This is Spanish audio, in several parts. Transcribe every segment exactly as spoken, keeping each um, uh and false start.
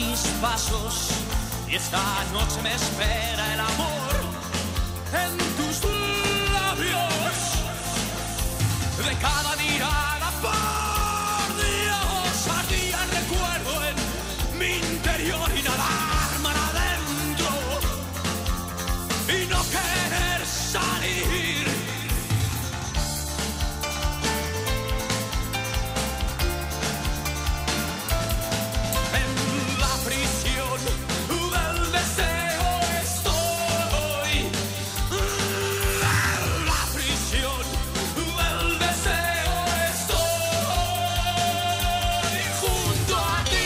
mis pasos y esta noche me espera el amor en tus labios. De cada mirada, por Dios, ardía el recuerdo en mi interior y nadar mar adentro y no querer salir. En la prisión del deseo estoy. En la prisión del deseo estoy junto a ti.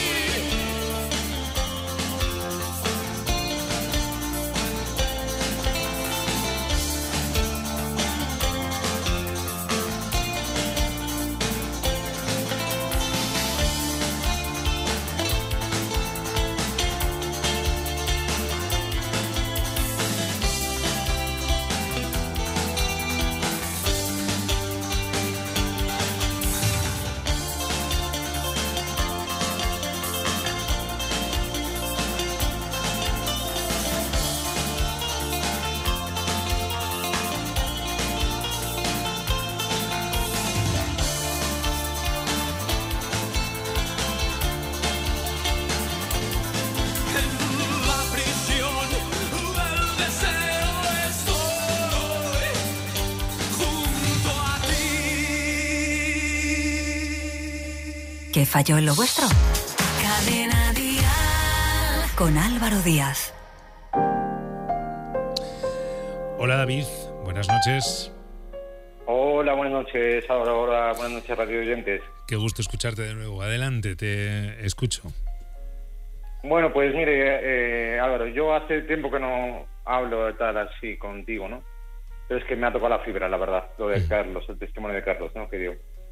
En la prisión del deseo estoy junto a ti. ¿Qué falló en lo vuestro? Cadena Dial con Álvaro Díaz. Hola David, buenas noches. Hola, buenas noches, ahora, ahora, buenas noches, radio oyentes. Qué gusto escucharte de nuevo. Adelante, te escucho. Bueno, pues mire, eh, Álvaro, yo hace tiempo que no hablo de tal así contigo, ¿no? Pero es que me ha tocado la fibra, la verdad, lo de Carlos, el testimonio de Carlos, ¿no? Que dio.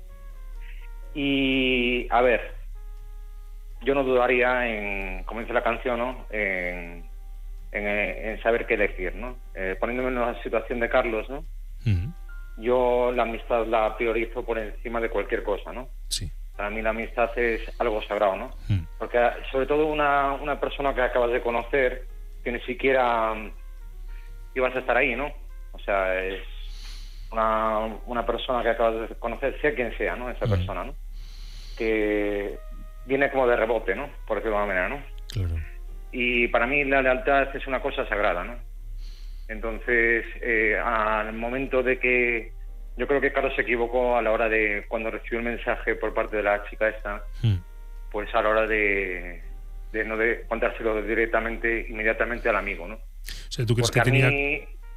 Y, a ver, yo no dudaría en, como dice la canción, ¿no? En, en, en saber qué elegir, ¿no? Eh, poniéndome en la situación de Carlos, ¿no? Uh-huh. Yo la amistad la priorizo por encima de cualquier cosa, ¿no? Sí. Para mí la amistad es algo sagrado, ¿no? Mm. Porque sobre todo una, una persona que acabas de conocer, que ni siquiera um, ibas a estar ahí, ¿no? O sea, es una, una persona que acabas de conocer, sea quien sea, ¿no? Esa Mm. persona, ¿no? Que viene como de rebote, ¿no? Por decirlo de alguna manera, ¿no? Claro. Y para mí la lealtad es una cosa sagrada, ¿no? Entonces, eh, al momento de que yo creo que Carlos se equivocó a la hora de, cuando recibió el mensaje por parte de la chica esta, Mm. pues a la hora de, de no de contárselo directamente, inmediatamente al amigo, ¿no? O sea, ¿tú crees Porque que a tenía...? mí...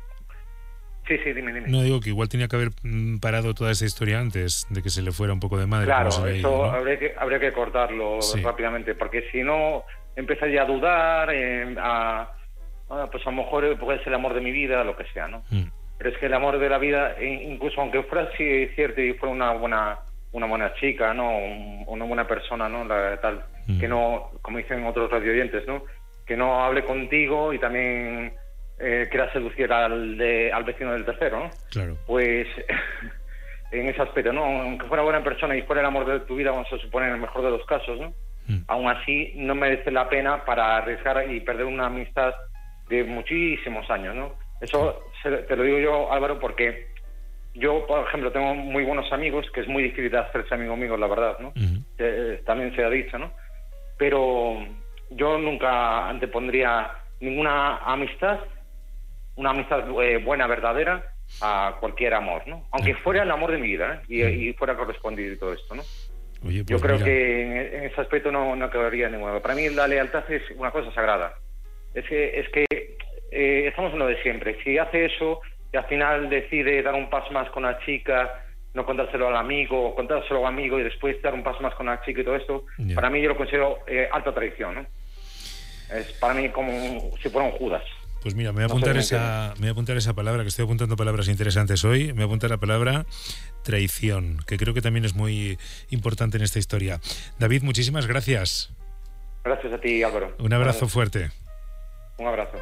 Sí, sí, dime, dime. No, digo que igual tenía que haber mm, parado toda esa historia antes de que se le fuera un poco de madre. Claro, como se le eso ha ido, ¿no? habría que, habría que cortarlo Sí. rápidamente, porque si no, empezaría a dudar, eh, a, a, pues a lo mejor puede ser el amor de mi vida, lo que sea, ¿no? Mm. Pero es que el amor de la vida, incluso aunque fuera sí, cierto y fuera una buena una buena chica, ¿no? Un, una buena persona, ¿no? La, tal, Mm. que no, como dicen otros radioyentes, ¿no? Que no hable contigo y también eh, quiera seducir al, de, al vecino del tercero, ¿no? Claro. Pues en ese aspecto, ¿no? Aunque fuera buena persona y fuera el amor de tu vida, vamos a suponer en el mejor de los casos, ¿no? Mm. Aún así no merece la pena para arriesgar y perder una amistad de muchísimos años, ¿no? Eso se, te lo digo yo, Álvaro, porque yo, por ejemplo, tengo muy buenos amigos, que es muy difícil de hacerse amigo mío, la verdad, ¿no? Uh-huh. Eh, también se ha dicho, ¿no? Pero yo nunca antepondría ninguna amistad, una amistad eh, buena, verdadera, a cualquier amor, ¿no? Aunque fuera el amor de mi vida, ¿eh? y, Uh-huh. y fuera correspondido y todo esto, ¿no? Oye, pues Yo creo mira. que en, en ese aspecto no, no quedaría ninguna. Para mí la lealtad es una cosa sagrada. Es que, es que eh, estamos en lo de siempre. Si hace eso y al final decide dar un paso más con la chica, no contárselo al amigo, o contárselo al amigo y después dar un paso más con la chica y todo esto, Yeah. para mí yo lo considero eh, alta traición, ¿no? Es para mí como un- si fuera un Judas. Pues mira, me voy a No apuntar sé, me esa, me voy a apuntar esa palabra, que estoy apuntando palabras interesantes hoy. Me voy a apuntar la palabra traición, que creo que también es muy importante en esta historia. David, muchísimas gracias. Gracias a ti, Álvaro. Un abrazo Gracias. fuerte. Un abrazo.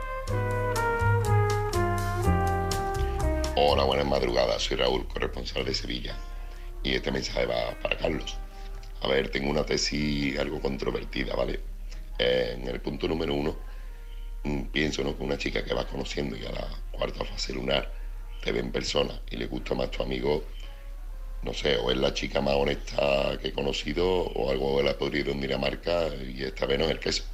Hola, buenas madrugadas. Soy Raúl, corresponsal de Sevilla. Y este mensaje va para Carlos. A ver, tengo una tesis algo controvertida, ¿vale? Eh, en el punto número uno, mm, pienso, ¿no?, que una chica que vas conociendo y a la cuarta fase lunar te ve en persona y le gusta más tu amigo, no sé, o es la chica más honesta que he conocido o algo de la podrido en Dinamarca y esta vez no es el queso.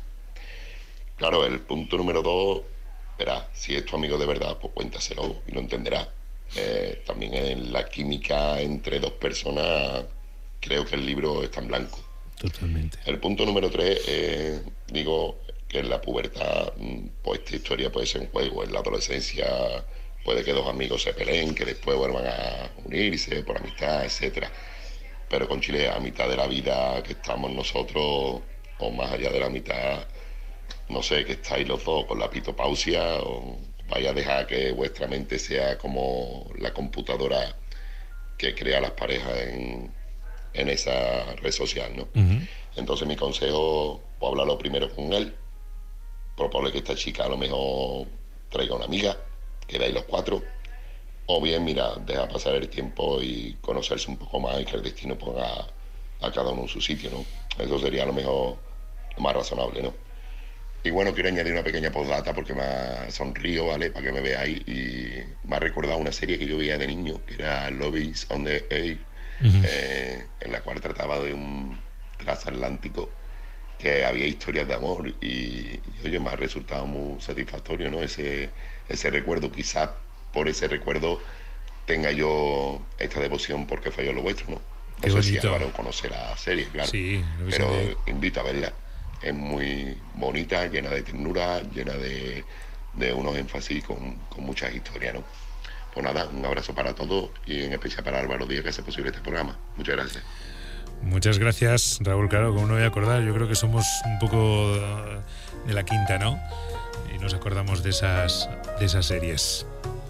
Claro, el punto número dos, verás, si es tu amigo de verdad, pues cuéntaselo y lo entenderás. Eh, también en la química entre dos personas, creo que el libro está en blanco. Totalmente. El punto número tres, eh, digo que en la pubertad, pues esta historia puede ser un juego. En la adolescencia puede que dos amigos se peleen, que después vuelvan a unirse por amistad, etcétera. Pero con Chile, a mitad de la vida que estamos nosotros, o más allá de la mitad, no sé, que estáis los dos con la pitopausia, o vaya a dejar que vuestra mente sea como la computadora que crea las parejas en, en esa red social, ¿no? Uh-huh. Entonces mi consejo, pues hablarlo primero con él, proponle que esta chica a lo mejor traiga una amiga, quedáis los cuatro, o bien, mira, deja pasar el tiempo y conocerse un poco más y que el destino ponga a cada uno en su sitio, ¿no? Eso sería a lo mejor lo más razonable, ¿no? Y bueno, quiero añadir una pequeña postdata porque me sonrío, ¿vale?, para que me veáis, y me ha recordado una serie que yo veía de niño, que era Love is on the Air, uh-huh. eh, en la cual trataba de un transatlántico que había historias de amor y, y oye, me ha resultado muy satisfactorio, ¿no? Ese, ese recuerdo, quizás por ese recuerdo tenga yo esta devoción porque falló lo vuestro, ¿no? Qué no sé bonito. si Álvaro conoce la serie, claro, sí, pero invito a verla. Es muy bonita, llena de ternura, llena de, de unos énfasis con, con muchas historias, ¿no? Pues nada, un abrazo para todos y en especial para Álvaro Díaz, que hace posible este programa. Muchas gracias. Muchas gracias, Raúl. Claro, como no voy a acordar, yo creo que somos un poco de la quinta, ¿no? Y nos acordamos de esas, de esas series.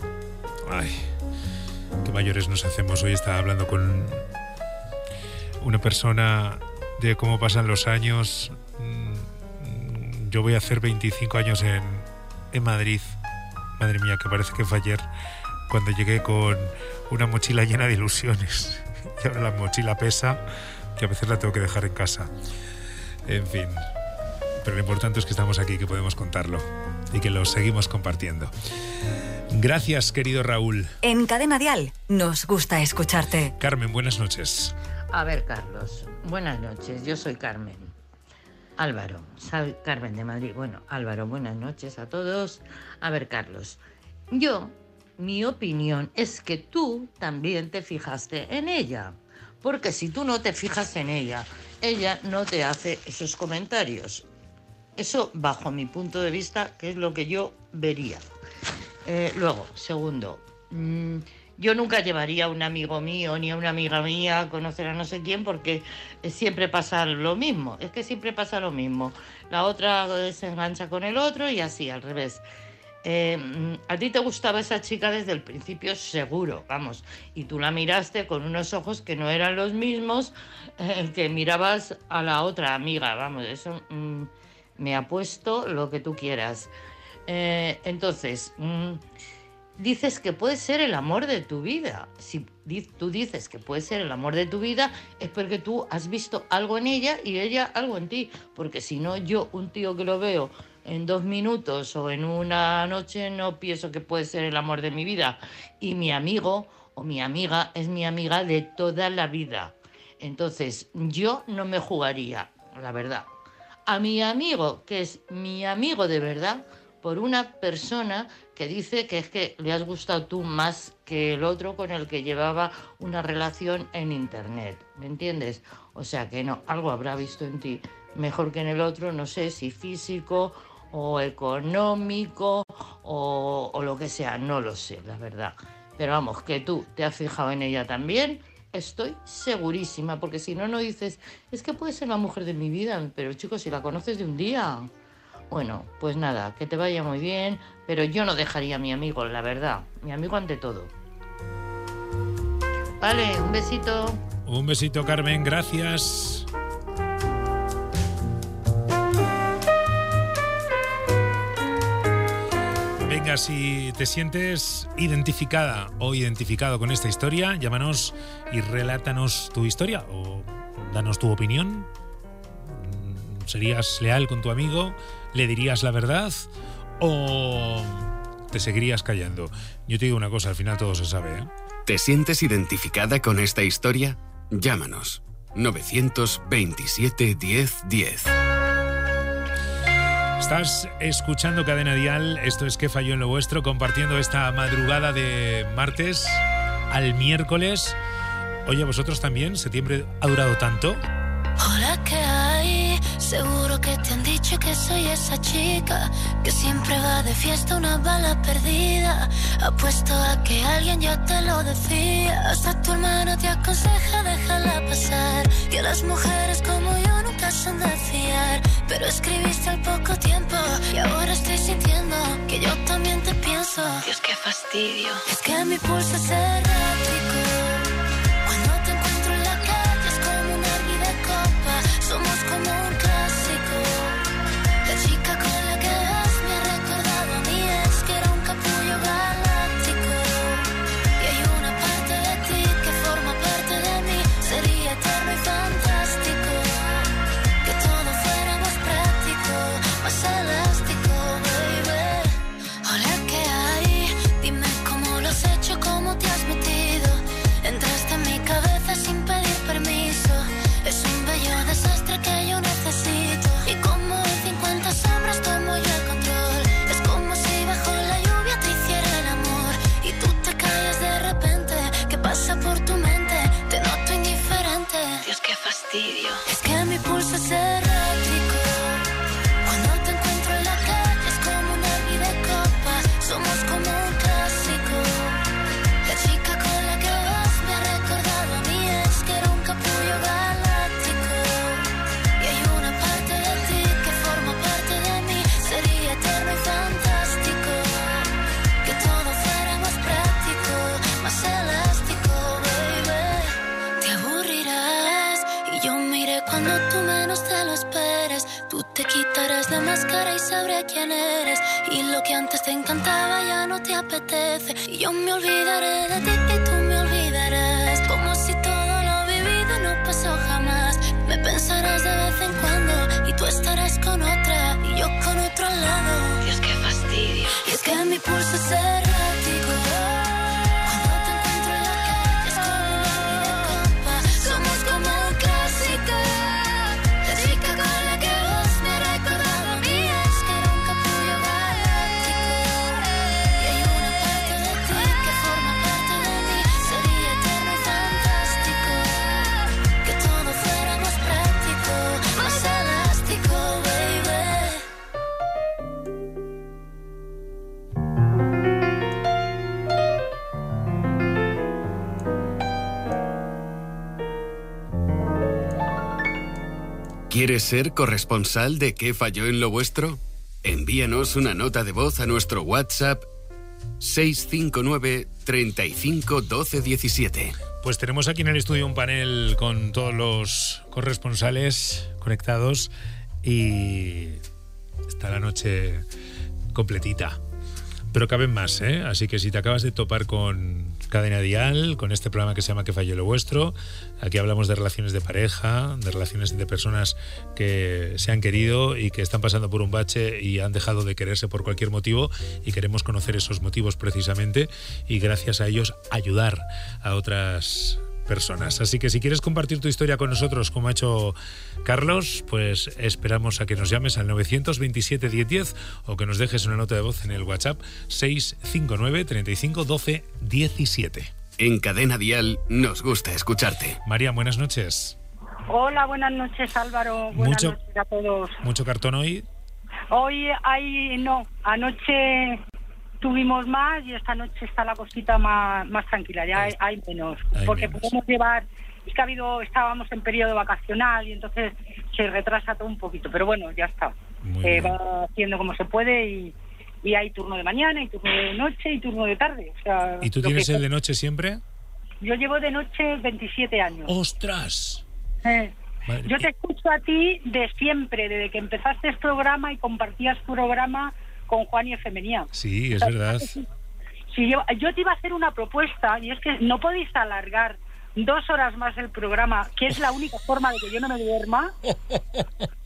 Ay, qué mayores nos hacemos. Hoy estaba hablando con una persona de cómo pasan los años. Yo voy a hacer veinticinco años en, en Madrid. Madre mía, que parece que fue ayer cuando llegué con una mochila llena de ilusiones. Y ahora la mochila pesa, que a veces la tengo que dejar en casa. En fin. Pero lo importante es que estamos aquí, que podemos contarlo y que lo seguimos compartiendo. Gracias, querido Raúl. En Cadena Dial nos gusta escucharte. Carmen, buenas noches. A ver, Carlos, buenas noches. Yo soy Carmen. Álvaro, soy Carmen de Madrid. Bueno, Álvaro, buenas noches a todos. A ver, Carlos, yo, mi opinión es que tú también te fijaste en ella. Porque si tú no te fijas en ella, ella no te hace esos comentarios. Eso, bajo mi punto de vista, que es lo que yo vería. Eh, luego, segundo, mmm, yo nunca llevaría a un amigo mío ni a una amiga mía a conocer a no sé quién porque siempre pasa lo mismo. Es que siempre pasa lo mismo. La otra se engancha con el otro y así, al revés. Eh, a ti te gustaba esa chica desde el principio, seguro, vamos. Y tú la miraste con unos ojos que no eran los mismos eh, que mirabas a la otra amiga. Vamos, eso mm, me apuesto lo que tú quieras. Eh, entonces... Mm, dices que puede ser el amor de tu vida. Si tú dices que puede ser el amor de tu vida, es porque tú has visto algo en ella y ella algo en ti. Porque si no, yo, un tío que lo veo en dos minutos o en una noche, no pienso que puede ser el amor de mi vida. Y mi amigo o mi amiga es mi amiga de toda la vida. Entonces, yo no me jugaría, la verdad, a mi amigo, que es mi amigo de verdad, por una persona que dice que es que le has gustado tú más que el otro con el que llevaba una relación en internet, ¿me entiendes? O sea que no, algo habrá visto en ti mejor que en el otro, no sé si físico o económico o, o lo que sea, no lo sé, la verdad. Pero vamos, que tú te has fijado en ella también, estoy segurísima, porque si no, no dices, es que puede ser la mujer de mi vida, pero chicos, si la conoces de un día... Bueno, pues nada, que te vaya muy bien, pero yo no dejaría a mi amigo, la verdad. Mi amigo ante todo. Vale, un besito. Un besito, Carmen, gracias. Venga, si te sientes identificada o identificado con esta historia, llámanos y relátanos tu historia o danos tu opinión. ¿Serías leal con tu amigo? ¿Le dirías la verdad? ¿O te seguirías callando? Yo te digo una cosa, al final todo se sabe, ¿eh? ¿Te sientes identificada con esta historia? Llámanos. novecientos veintisiete diez diez. Estás escuchando Cadena Dial, esto es ¿Qué falló en lo vuestro? Compartiendo esta madrugada de martes al miércoles. Oye, ¿vosotros también? ¿Septiembre ha durado tanto? Hola, ¿qué hay? Seguro que te han dicho que soy esa chica que siempre va de fiesta, una bala perdida. Apuesto a que alguien ya te lo decía. Hasta tu hermano te aconseja déjala pasar, que las mujeres como yo nunca son de fiar. Pero escribiste al poco tiempo y ahora estoy sintiendo que yo también te pienso. Dios, qué fastidio. Es que mi pulso es errático. Cuando te encuentro en la calle es como un derbi de copa. Somos como un clásico. La chica con la que vas me ha recordado a mí, es que era un capullo galáctico. Y hay una parte de ti que forma parte de mí. Sería eterno y fantástico que todo fuera más práctico, más elástico, baby. Hola, ¿qué hay? Dime cómo lo has hecho, cómo te has metido. Entraste en mi cabeza sin pedir permiso. Es un bello desastre que yo necesito. Y como en cincuenta sombras tomo yo el control. Es como si bajo la lluvia te hiciera el amor y tú te callas de repente. ¿Qué pasa por tu mente? Te noto indiferente. Dios, qué fastidio. Es que mi pulso es errático. Cuando te encuentro en la calle es como un derbi de copa. Somos como un clásico. La chica con la que vas me ha recordado a mí, es que era un capullo galáctico. Y hay una parte de ti que forma parte de mí. Sería eterno y fantástico que todo fuera más práctico, más elástico, baby. Te aburrirás y yo miré cuando tú menos te lo esperes. Tú te quitarás la máscara y sabré quién eres. Y lo que antes te encantaba ya no te apetece. Y yo me olvidaré de ti y tú me olvidarás. Como si todo lo vivido no pasó jamás. Me pensarás de vez en cuando y tú estarás con otra y yo con otro al lado. Dios, qué fastidio. Y es que mi pulso es errático. Cuando te encuentro en la calle es como un derbi de copa. Somos como un clásico. La chica con la que vas me ha recordado a mí, es que era un capullo galáctico. Y hay una parte de ti que forma parte de mí. Sería eterno y fantástico que todo fuera más práctico, más elástico, baby. ¿Quieres ser corresponsal de ¿Qué falló en lo vuestro? Envíanos una nota de voz a nuestro WhatsApp seis cinco nueve, treinta y cinco, doce diecisiete. Pues tenemos aquí en el estudio un panel con todos los corresponsales conectados y está la noche completita. Pero caben más, ¿eh? Así que si te acabas de topar con Cadena Dial, con este programa que se llama ¿Qué falló en lo vuestro? Aquí hablamos de relaciones de pareja, de relaciones de personas que se han querido y que están pasando por un bache y han dejado de quererse por cualquier motivo, y queremos conocer esos motivos precisamente y gracias a ellos ayudar a otras personas. Así que si quieres compartir tu historia con nosotros, como ha hecho Carlos, pues esperamos a que nos llames al novecientos veintisiete diez diez o que nos dejes una nota de voz en el WhatsApp seis cinco nueve, treinta y cinco, doce diecisiete. En Cadena Dial nos gusta escucharte. María, buenas noches. Hola, buenas noches, Álvaro. Buenas Mucho- noches a todos. ¿Mucho cartón hoy? Hoy hay, no, anoche tuvimos más y esta noche está la cosita más, más tranquila, ya hay, hay menos, Hay porque menos. podemos llevar, es que ha habido, estábamos en periodo vacacional y entonces se retrasa todo un poquito, pero bueno, ya está, Muy se bien. va haciendo como se puede y, y hay turno de mañana, y turno de noche y turno de tarde. O sea, ¿Y tú lo tienes que- el de noche siempre? Yo llevo de noche veintisiete años. ¡Ostras! Eh, Madre Yo mía. te escucho a ti de siempre, desde que empezaste el programa y compartías programa con Juan y Efemenía. Sí, es verdad. Si yo, yo te iba a hacer una propuesta, y es que no podéis alargar dos horas más el programa, que es la única forma de que yo no me duerma.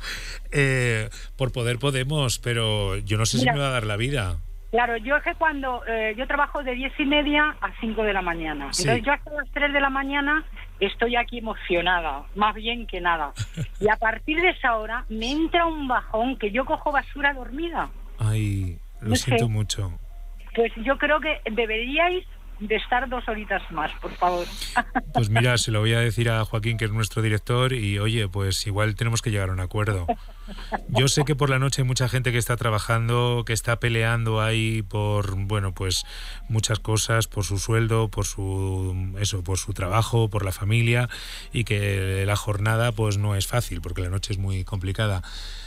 eh, por poder podemos, pero yo no sé Mira, si me va a dar la vida. Claro, yo es que cuando eh, yo trabajo de diez y media a cinco de la mañana. Sí. Entonces yo hasta las tres de la mañana estoy aquí emocionada, más bien que nada. Y a partir de esa hora me entra un bajón que yo cojo basura dormida. Ay, lo No siento sé. mucho. Pues yo creo que deberíais de estar dos horitas más, por favor. Pues mira, se lo voy a decir a Joaquín, que es nuestro director, y oye, pues igual tenemos que llegar a un acuerdo. Yo sé que por la noche hay mucha gente que está trabajando, que está peleando ahí por, bueno, pues muchas cosas, por su sueldo, por su, eso, por su trabajo, por la familia, y que la jornada pues no es fácil, porque la noche es muy complicada.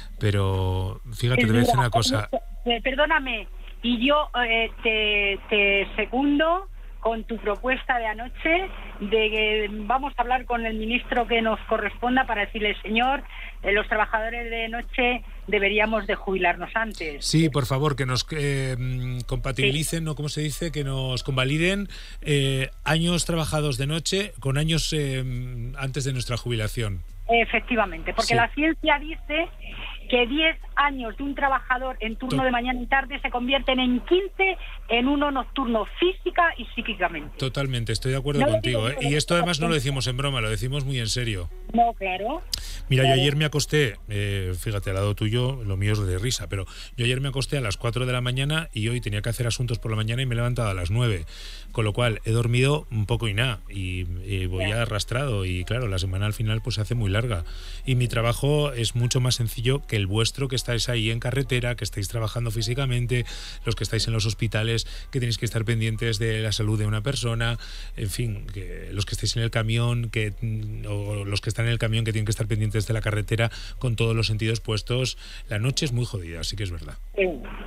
Pero fíjate, te voy a decir una cosa. Eh, Perdóname, y yo eh, te, te secundo con tu propuesta de anoche de que vamos a hablar con el ministro que nos corresponda para decirle, señor, eh, los trabajadores de noche deberíamos de jubilarnos antes. Sí, por favor, que nos eh, compatibilicen, ¿no? ¿Cómo se dice? Que nos convaliden eh, años trabajados de noche con años eh, antes de nuestra jubilación. Efectivamente, porque Sí. la ciencia dice que diez años de un trabajador en turno To- de mañana y tarde se convierten en quince en uno nocturno física y psíquicamente. Totalmente, estoy de acuerdo No lo contigo. digo ¿eh? yo, Y esto además no lo lo decimos en broma, lo decimos muy en serio. No, claro. Mira, yo Claro. ayer me acosté, eh, fíjate, al lado tuyo, lo mío es de risa, pero yo ayer me acosté a las cuatro de la mañana y hoy tenía que hacer asuntos por la mañana y me he levantado a las nueve, con lo cual he dormido un poco y nada, y, y voy Ya. arrastrado, y claro, la semana al final pues se hace muy larga. Y mi trabajo es mucho más sencillo que el vuestro, que estáis ahí en carretera, que estáis trabajando físicamente, los que estáis en los hospitales, que tenéis que estar pendientes de la salud de una persona, en fin, que los que estáis en el camión, que o los que están en el camión que tienen que estar pendientes de la carretera con todos los sentidos puestos. La noche es muy jodida, sí que es verdad. Sí.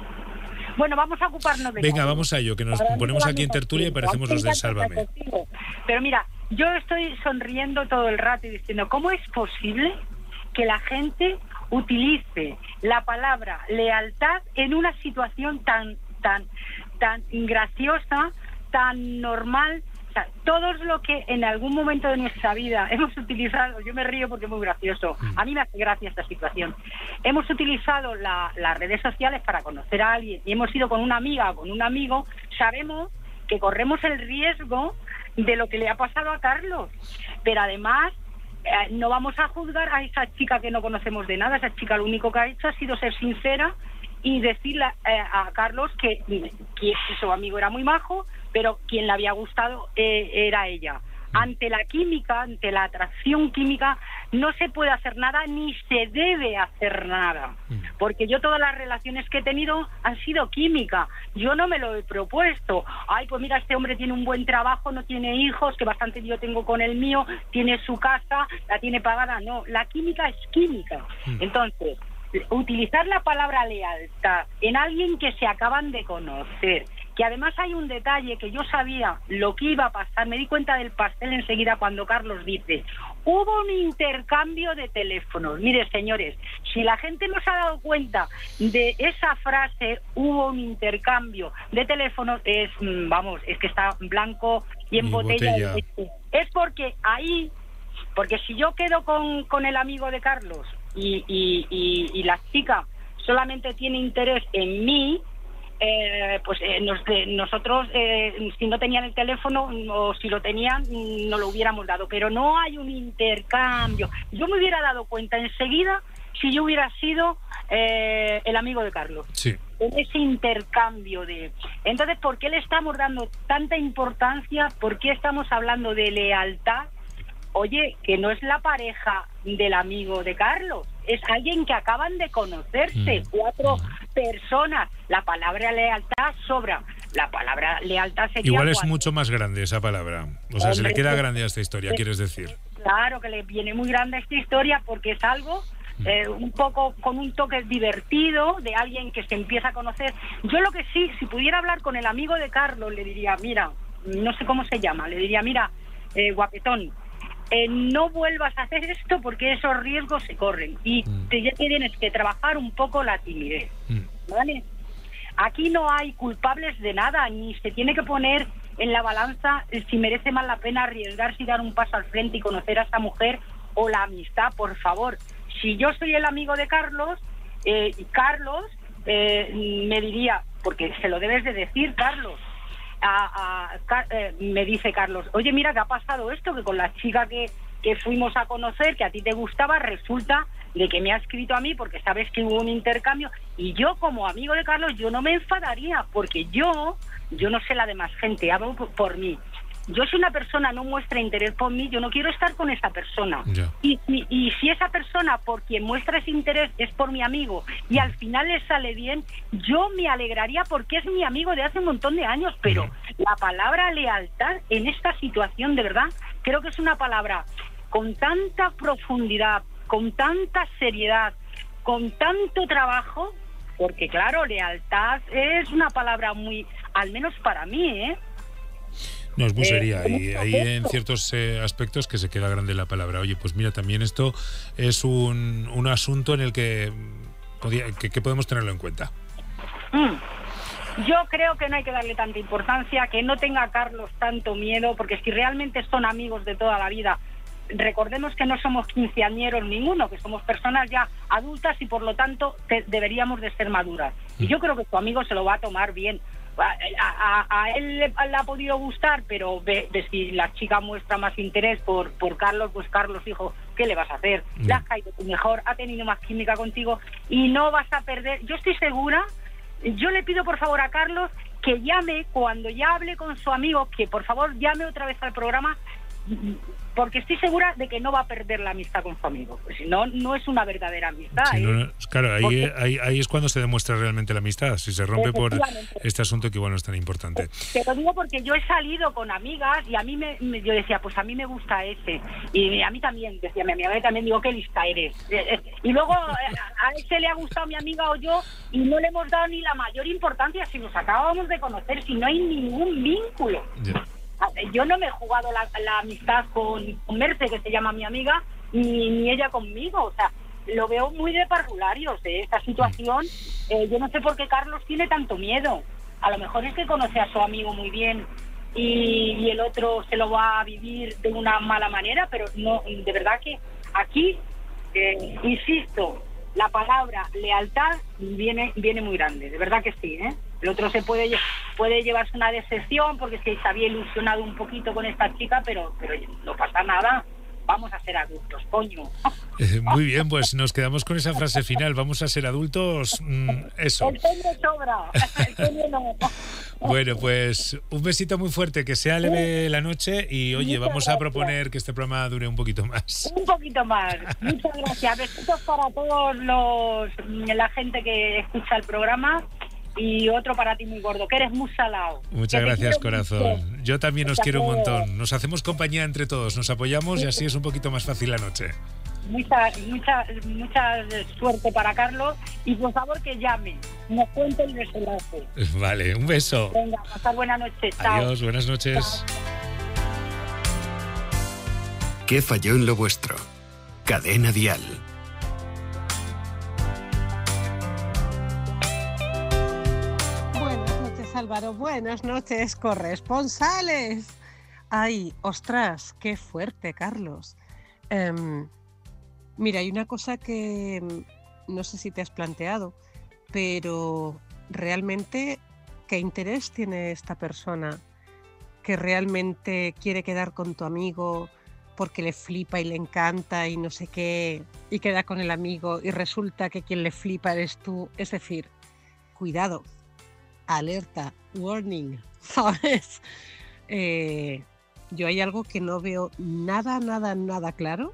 Bueno, vamos a ocuparnos de Venga, ello. vamos a ello, que nos Para ponemos mí aquí en vamos tertulia y contigo. parecemos A mí los me de encanta Sálvame. estar contigo. Pero mira, yo estoy sonriendo todo el rato y diciendo, ¿cómo es posible que la gente utilice la palabra lealtad en una situación tan tan tan graciosa, tan normal? O sea, todos lo que en algún momento de nuestra vida hemos utilizado, yo me río porque es muy gracioso, a mí me hace gracia esta situación, hemos utilizado la, las redes sociales para conocer a alguien y hemos ido con una amiga o con un amigo, sabemos que corremos el riesgo de lo que le ha pasado a Carlos, pero además eh, no vamos a juzgar a esa chica que no conocemos de nada. Esa chica lo único que ha hecho ha sido ser sincera y decirle eh, a Carlos que, que su amigo era muy majo, pero quien le había gustado eh, era ella. Ante la química, ante la atracción química, no se puede hacer nada ni se debe hacer nada. Porque yo todas las relaciones que he tenido han sido química. Yo no me lo he propuesto. Ay, pues mira, este hombre tiene un buen trabajo, no tiene hijos, que bastante yo tengo con el mío, tiene su casa, la tiene pagada. No, la química es química. Entonces, utilizar la palabra lealtad en alguien que se acaban de conocer, que además hay un detalle que yo sabía lo que iba a pasar, me di cuenta del pastel enseguida cuando Carlos dice, hubo un intercambio de teléfonos. Mire, señores, si la gente no se ha dado cuenta de esa frase, hubo un intercambio de teléfonos, es, vamos, es que está blanco y en Y botella, botella. de leche. Es porque ahí, porque si yo quedo con, con el amigo de Carlos y, y, y, y la chica solamente tiene interés en mí, eh, pues eh, nos, eh, nosotros eh, si no tenían el teléfono o si lo tenían no lo hubiéramos dado, pero no hay un intercambio. Yo me hubiera dado cuenta enseguida si yo hubiera sido eh, el amigo de Carlos. Sí. En ese intercambio de... Entonces, ¿por qué le estamos dando tanta importancia? ¿Por qué estamos hablando de lealtad? Oye, que no es la pareja del amigo de Carlos, es alguien que acaban de conocerse, Mm. cuatro personas. La palabra lealtad sobra. La palabra lealtad sería... Igual es cuatro. mucho más grande esa palabra. O sea, se le Hombre, queda pues, grande a esta historia, pues, quieres decir. Claro que le viene muy grande esta historia porque es algo eh, un poco con un toque divertido de alguien que se empieza a conocer. Yo lo que sí, si pudiera hablar con el amigo de Carlos, le diría, mira, no sé cómo se llama, le diría, mira, eh, guapetón, eh, no vuelvas a hacer esto porque esos riesgos se corren y Mm. te, ya tienes que trabajar un poco la timidez, Mm. ¿vale? Aquí no hay culpables de nada, ni se tiene que poner en la balanza si merece más la pena arriesgarse y dar un paso al frente y conocer a esa mujer o la amistad, por favor. si yo soy el amigo de Carlos, eh, y Carlos eh, me diría, porque se lo debes de decir, Carlos, a, a, eh, me dice Carlos, oye, mira que ha pasado esto, que con la chica que, que fuimos a conocer, que a ti te gustaba, resulta de que me ha escrito a mí porque sabes que hubo un intercambio, y yo como amigo de Carlos, yo no me enfadaría, porque yo, yo no sé la demás gente, hablo por, por mí. Yo, si una persona no muestra interés por mí, yo no quiero estar con esa persona. Yeah. Y, y, y si esa persona por quien muestra ese interés es por mi amigo y al final le sale bien, yo me alegraría porque es mi amigo de hace un montón de años. Pero la palabra lealtad en esta situación, de verdad, creo que es una palabra con tanta profundidad, con tanta seriedad, con tanto trabajo, porque claro, lealtad es una palabra muy, al menos para mí, ¿eh? No, es muy seria, y hay en ciertos eh, aspectos que se queda grande la palabra. Oye, pues mira, también esto es un, un asunto en el que, que, que podemos tenerlo en cuenta. Mm. Yo creo que no hay que darle tanta importancia, que no tenga Carlos tanto miedo, porque si realmente son amigos de toda la vida, recordemos que no somos quinceañeros ninguno, que somos personas ya adultas y por lo tanto te, deberíamos de ser maduras. Y yo creo que tu amigo se lo va a tomar bien. A, a, a él le, le ha podido gustar, pero ve, ve si la chica muestra más interés por, por Carlos, pues Carlos, hijo, ¿qué le vas a hacer? Mm. Le has caído tú mejor, ha tenido más química contigo y no vas a perder. Yo estoy segura, yo le pido por favor a Carlos que llame cuando ya hable con su amigo, que por favor llame otra vez al programa, porque estoy segura de que no va a perder la amistad con su amigo. Pues si no, no es una verdadera amistad. Sí, ¿eh? no, claro, ahí, porque, ahí, ahí es cuando se demuestra realmente la amistad, si se rompe por este asunto que igual no es tan importante. Te lo digo porque yo he salido con amigas y a mí me, me yo decía, pues a mí me gusta ese. Y a mí también, decía mi amiga, también digo, qué lista eres. Y luego a ese le ha gustado mi amiga o yo y no le hemos dado ni la mayor importancia si nos acabamos de conocer, si no hay ningún vínculo. Yeah. Yo no me he jugado la, la amistad con, con Merce, que se llama mi amiga, ni, ni ella conmigo. O sea, lo veo muy de parvularios, ¿eh? Esta situación. Eh, yo no sé por qué Carlos tiene tanto miedo. A lo mejor es que conoce a su amigo muy bien y, y el otro se lo va a vivir de una mala manera, pero no, de verdad que aquí, eh, insisto, la palabra lealtad viene, viene muy grande, de verdad que sí, ¿eh? El otro se puede puede llevarse una decepción porque es que se había ilusionado un poquito con esta chica, pero pero no pasa nada. Vamos a ser adultos, coño. Eh, muy bien, pues nos quedamos con esa frase final. Vamos a ser adultos, mm, eso. El peño sobra, el peño no. Bueno, pues un besito muy fuerte, que sea leve la noche y oye, Muchas vamos gracias. a proponer que este programa dure un poquito más. Un poquito más. Muchas gracias. Besitos para todos los la gente que escucha el programa. Y otro para ti muy gordo, que eres muy salado. Muchas gracias, corazón. Mucho. Yo también os Hasta quiero un luego. montón. Nos hacemos compañía entre todos, nos apoyamos y así es un poquito más fácil la noche. Mucha, mucha, mucha suerte para Carlos y por favor que llame, nos cuente el desenlace. Vale, un beso. Venga, pasar buena noche. Chao. Adiós, buenas noches. Chao. ¿Qué falló en lo vuestro? Cadena Dial. Álvaro, buenas noches, corresponsales. Ay, ostras, qué fuerte, Carlos. Um, mira, hay una cosa que no sé si te has planteado, pero realmente, ¿qué interés tiene esta persona que realmente quiere quedar con tu amigo porque le flipa y le encanta y no sé qué, y queda con el amigo y resulta que quien le flipa eres tú? Es decir, cuidado. Alerta, warning, ¿sabes? Eh, yo hay algo que no veo nada, nada, nada claro.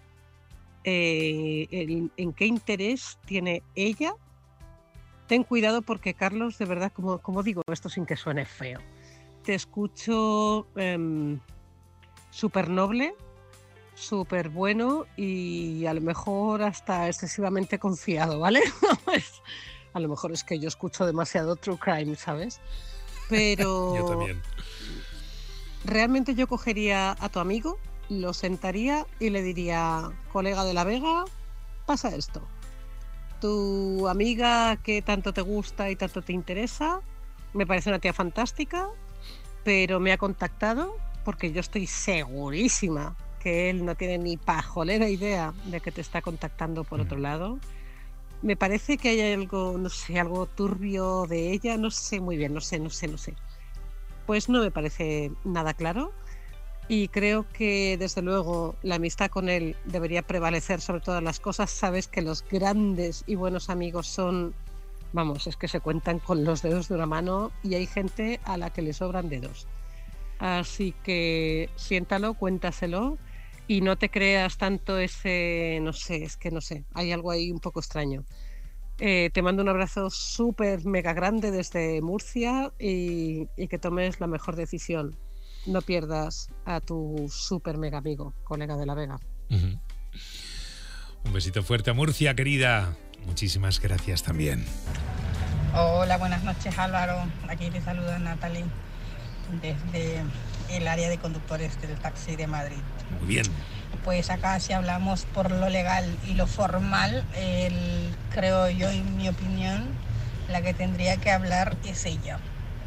Eh, en, en qué interés tiene ella. Ten cuidado porque, Carlos, de verdad, como, como digo, esto sin que suene feo, te escucho eh, súper noble, súper bueno y a lo mejor hasta excesivamente confiado, ¿vale? Pues, a lo mejor es que yo escucho demasiado true crime, ¿sabes? Pero... Yo también. Realmente yo cogería a tu amigo, lo sentaría y le diría, colega de la Vega, pasa esto. Tu amiga que tanto te gusta y tanto te interesa, me parece una tía fantástica, pero me ha contactado porque yo estoy segurísima que él no tiene ni pajolera idea de que te está contactando por otro lado. Me parece que hay algo, no sé, algo turbio de ella, no sé muy bien, no sé, no sé, no sé. Pues no me parece nada claro y creo que desde luego la amistad con él debería prevalecer sobre todas las cosas. Sabes que los grandes y buenos amigos son, vamos, es que se cuentan con los dedos de una mano y hay gente a la que le sobran dedos. Así que siéntalo, cuéntaselo y no te creas tanto ese, no sé, es que no sé, hay algo ahí un poco extraño. Eh, te mando un abrazo súper mega grande desde Murcia y, y que tomes la mejor decisión. No pierdas a tu súper mega amigo, colega de la Vega. Uh-huh. Un besito fuerte a Murcia, querida. Muchísimas gracias también. Hola, buenas noches, Álvaro. Aquí te saluda Natalie desde el área de conductores del taxi de Madrid. Muy bien. Pues acá si hablamos por lo legal y lo formal, el, creo yo, en mi opinión, la que tendría que hablar es ella.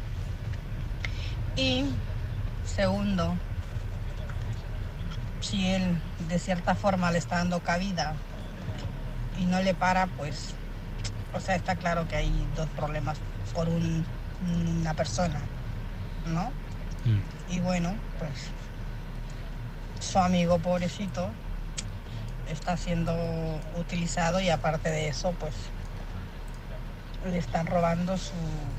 Y segundo, si él de cierta forma le está dando cabida y no le para, pues, o sea, está claro que hay dos problemas por un, una persona, ¿no? Mm. Y bueno, pues su amigo pobrecito está siendo utilizado y aparte de eso, pues le están robando su,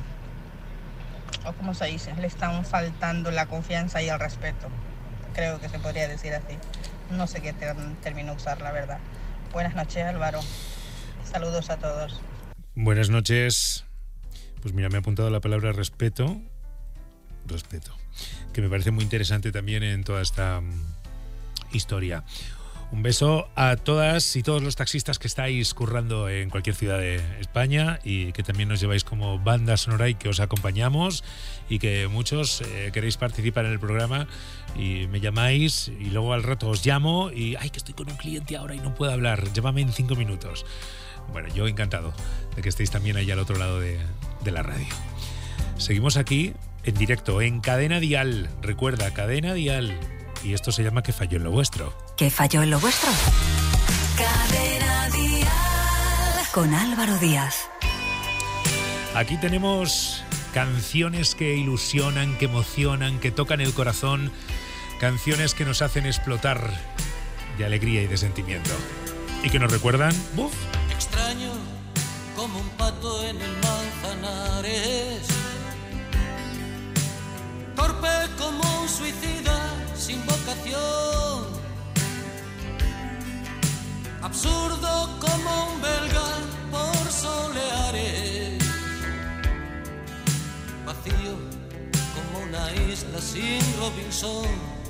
o como se dice, le están faltando la confianza y el respeto. Creo que se podría decir así. No sé qué término usar, la verdad. Buenas noches, Álvaro. Saludos a todos. Buenas noches. Pues mira, me he apuntado la palabra respeto. Respeto. Que me parece muy interesante también en toda esta um, historia. Un beso a todas y todos los taxistas que estáis currando en cualquier ciudad de España y que también nos lleváis como banda sonora y que os acompañamos y que muchos eh, queréis participar en el programa y me llamáis y luego al rato os llamo y ¡ay, que estoy con un cliente ahora y no puedo hablar! Llámame en cinco minutos. Bueno, yo encantado de que estéis también ahí al otro lado de, de la radio. Seguimos aquí en directo en Cadena Dial. Recuerda, Cadena Dial. Y esto se llama ¿Qué falló en lo vuestro? ¿Qué falló en lo vuestro? Cadena Dial con Álvaro Díaz. Aquí tenemos canciones que ilusionan, que emocionan, que tocan el corazón, canciones que nos hacen explotar de alegría y de sentimiento y que nos recuerdan, ¡buf! Extraño como un pato en el Manzanares, torpe como un suicida sin vocación, absurdo como un belga por soleares, vacío como una isla sin Robinson,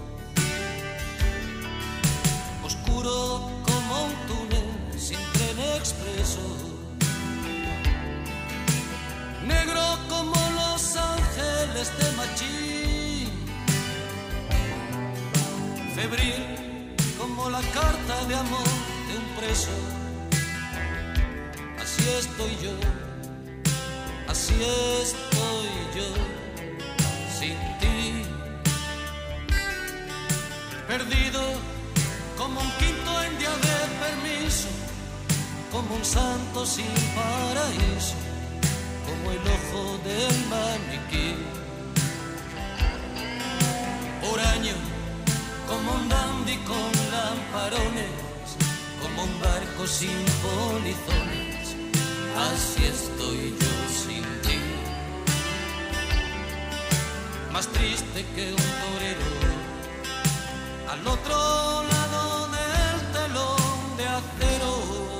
oscuro como un túnel sin tren expreso, negro como los ángeles de Machín, febril como la carta de amor de un preso. Así estoy yo, así estoy yo, sin ti, perdido como un quinto en día de permiso, como un santo sin paraíso, como el ojo del maniquí, huraño como un dandy con lamparones, como un barco sin polizones. Así estoy yo sin ti, más triste que un torero al otro lado del telón de acero.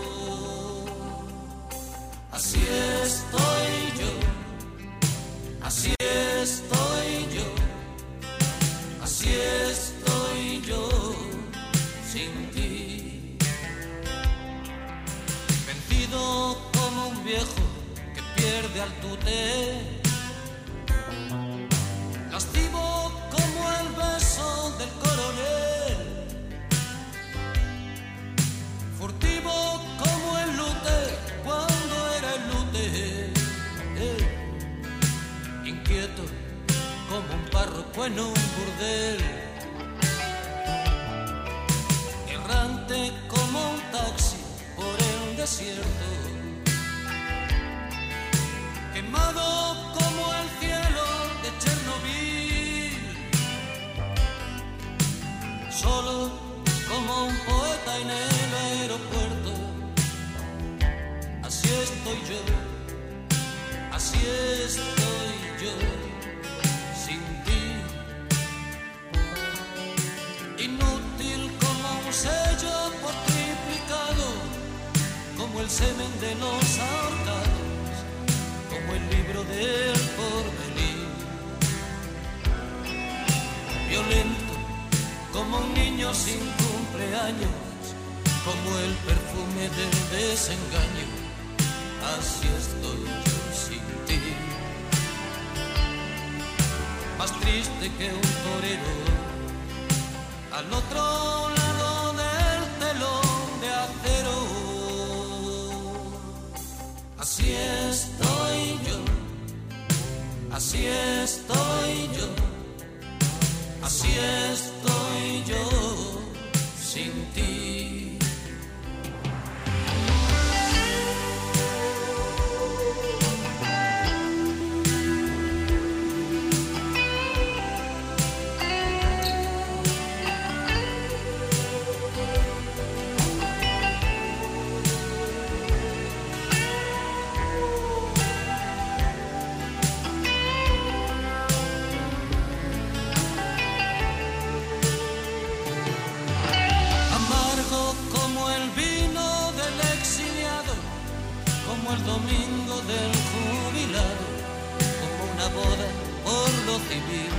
Así estoy yo, así estoy yo, así estoy yo sin ti, vencido como un viejo que pierde al tute, lascivo como el beso del coronel, furtivo como el lute cuando era el lute, eh, inquieto como un párroco en un burdel, desierto, quemado como el cielo de Chernobyl, solo como un poeta en el aeropuerto. Así estoy yo, así estoy yo, sin ti. Inútil como un sello por triplicado, como el semen de los ahorcados, como el libro del porvenir. Violento como un niño sin cumpleaños, como el perfume del desengaño. Así estoy yo sin ti. Más triste que un torero al otro lado del telón de acero. Así estoy yo, así estoy yo, así estoy yo sin ti. El domingo del jubilado, como una boda por lo civil.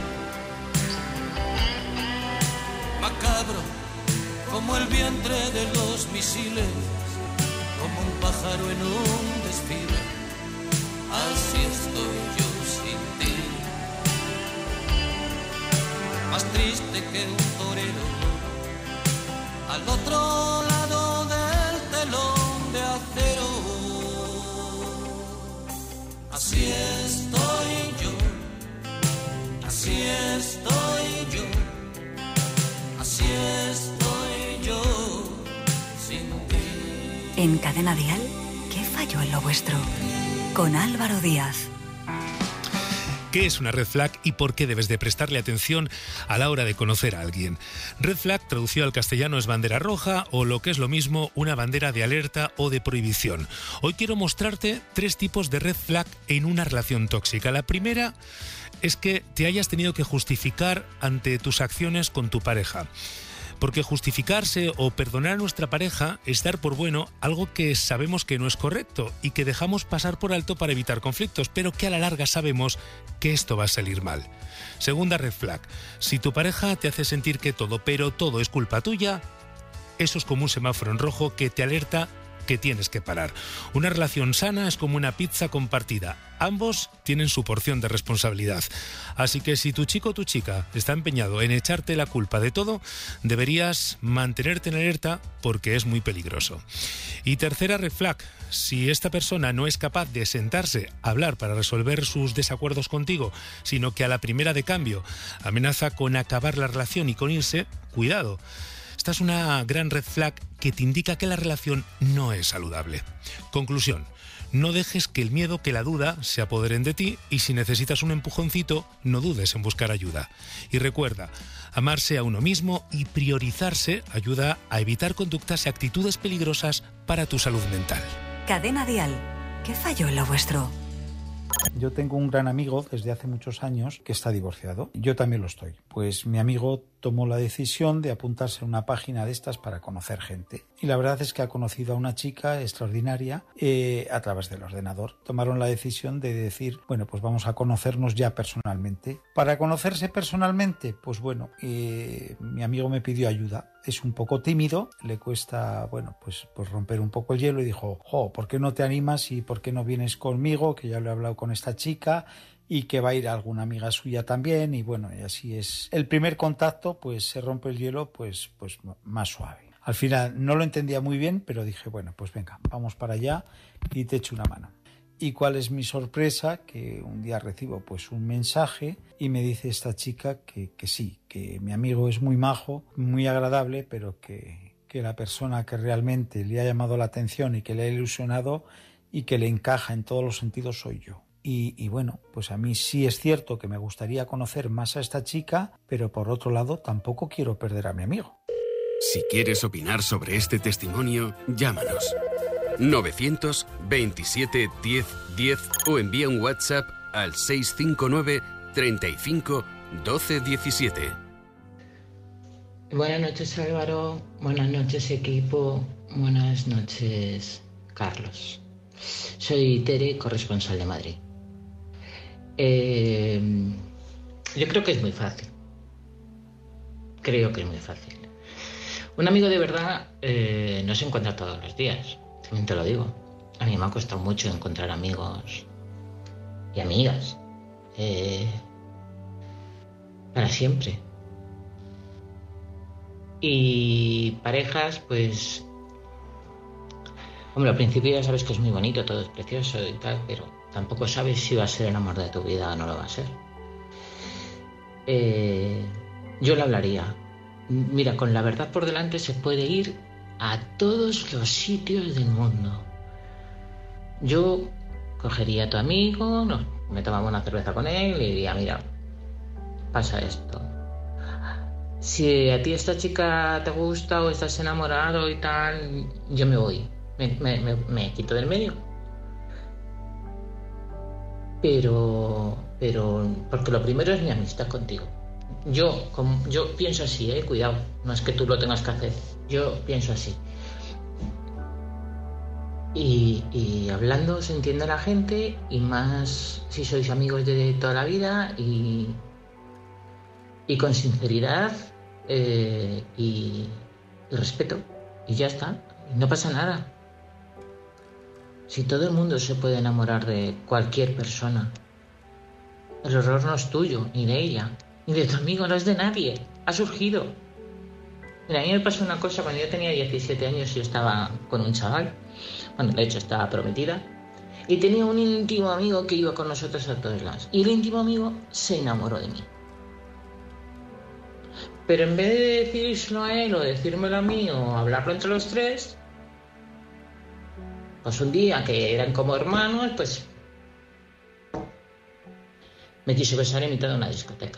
Macabro como el vientre de los misiles, como un pájaro en un desfile. Así estoy yo sin ti. Más triste que un torero al otro lado del telón de acero. Así estoy yo, así estoy yo, así estoy yo sin ti. En Cadena Dial, ¿qué falló en lo vuestro? Con Álvaro Díaz. ¿Qué es una red flag y por qué debes de prestarle atención a la hora de conocer a alguien? Red flag, traducido al castellano, es bandera roja o, lo que es lo mismo, una bandera de alerta o de prohibición. Hoy quiero mostrarte tres tipos de red flag en una relación tóxica. La primera es que te hayas tenido que justificar ante tus acciones con tu pareja. Porque justificarse o perdonar a nuestra pareja es dar por bueno algo que sabemos que no es correcto y que dejamos pasar por alto para evitar conflictos, pero que a la larga sabemos que esto va a salir mal. Segunda red flag. Si tu pareja te hace sentir que todo, pero todo es culpa tuya, eso es como un semáforo en rojo que te alerta que tienes que parar. Una relación sana es como una pizza compartida. Ambos tienen su porción de responsabilidad. Así que si tu chico o tu chica está empeñado en echarte la culpa de todo, deberías mantenerte en alerta porque es muy peligroso. Y tercera red flag. Si esta persona no es capaz de sentarse a hablar para resolver sus desacuerdos contigo, sino que a la primera de cambio amenaza con acabar la relación y con irse, cuidado. Esta es una gran red flag que te indica que la relación no es saludable. Conclusión. No dejes que el miedo, que la duda se apoderen de ti y si necesitas un empujoncito, no dudes en buscar ayuda. Y recuerda, amarse a uno mismo y priorizarse ayuda a evitar conductas y actitudes peligrosas para tu salud mental. Cadena Dial, ¿qué falló en lo vuestro? Yo tengo un gran amigo desde hace muchos años que está divorciado. Yo también lo estoy. Pues mi amigo tomó la decisión de apuntarse a una página de estas para conocer gente. Y la verdad es que ha conocido a una chica extraordinaria eh, a través del ordenador. Tomaron la decisión de decir, bueno, pues vamos a conocernos ya personalmente. Para conocerse personalmente, pues bueno, eh, mi amigo me pidió ayuda. Es un poco tímido, le cuesta, bueno, pues, pues romper un poco el hielo y dijo, jo, ¿por qué no te animas y por qué no vienes conmigo? Que ya lo he hablado con esta chica y que va a ir alguna amiga suya también y bueno, y así es. El primer contacto, pues se rompe el hielo, pues, pues más suave. Al final no lo entendía muy bien, pero dije, bueno, pues venga, vamos para allá y te echo una mano. ¿Y cuál es mi sorpresa? Que un día recibo pues un mensaje y me dice esta chica que, que sí, que mi amigo es muy majo, muy agradable, pero que, que la persona que realmente le ha llamado la atención y que le ha ilusionado y que le encaja en todos los sentidos soy yo. Y, y bueno, pues a mí sí es cierto que me gustaría conocer más a esta chica, pero por otro lado tampoco quiero perder a mi amigo. Si quieres opinar sobre este testimonio, llámanos novecientos veintisiete diez diez o envía un WhatsApp al seis cinco nueve treinta y cinco doce diecisiete. Buenas noches, Álvaro. Buenas noches, equipo. Buenas noches, Carlos. Soy Tere, corresponsal de Madrid. Eh, yo creo que es muy fácil. Creo que es muy fácil. Un amigo de verdad eh, no se encuentra todos los días. También te lo digo. A mí me ha costado mucho encontrar amigos y amigas. Eh, para siempre. Y parejas, pues... Hombre, al principio ya sabes que es muy bonito, todo es precioso y tal, pero tampoco sabes si va a ser el amor de tu vida o no lo va a ser. Eh, yo le hablaría. Mira, con la verdad por delante se puede ir a todos los sitios del mundo. Yo cogería a tu amigo, no, me tomaba una cerveza con él y diría, mira, pasa esto. Si a ti esta chica te gusta o estás enamorado y tal, yo me voy. Me, me, me, me quito del medio. Pero, pero, porque lo primero es mi amistad contigo. Yo, como, yo pienso así, eh, cuidado, no es que tú lo tengas que hacer. Yo pienso así. Y, y hablando se entiende a la gente, y más si sois amigos de toda la vida, y, y con sinceridad eh, y, y respeto. Y ya está, no pasa nada. Si todo el mundo se puede enamorar de cualquier persona, el error no es tuyo, ni de ella, ni de tu amigo, no es de nadie. Ha surgido. Mira, a mí me pasó una cosa cuando yo tenía diecisiete años y yo estaba con un chaval. Bueno, de hecho estaba prometida. Y tenía un íntimo amigo que iba con nosotros a todos lados. Y el íntimo amigo se enamoró de mí. Pero en vez de decírselo a él o decírmelo a mí o hablarlo entre los tres... Pues un día que eran como hermanos, pues me quiso besar en mitad de una discoteca.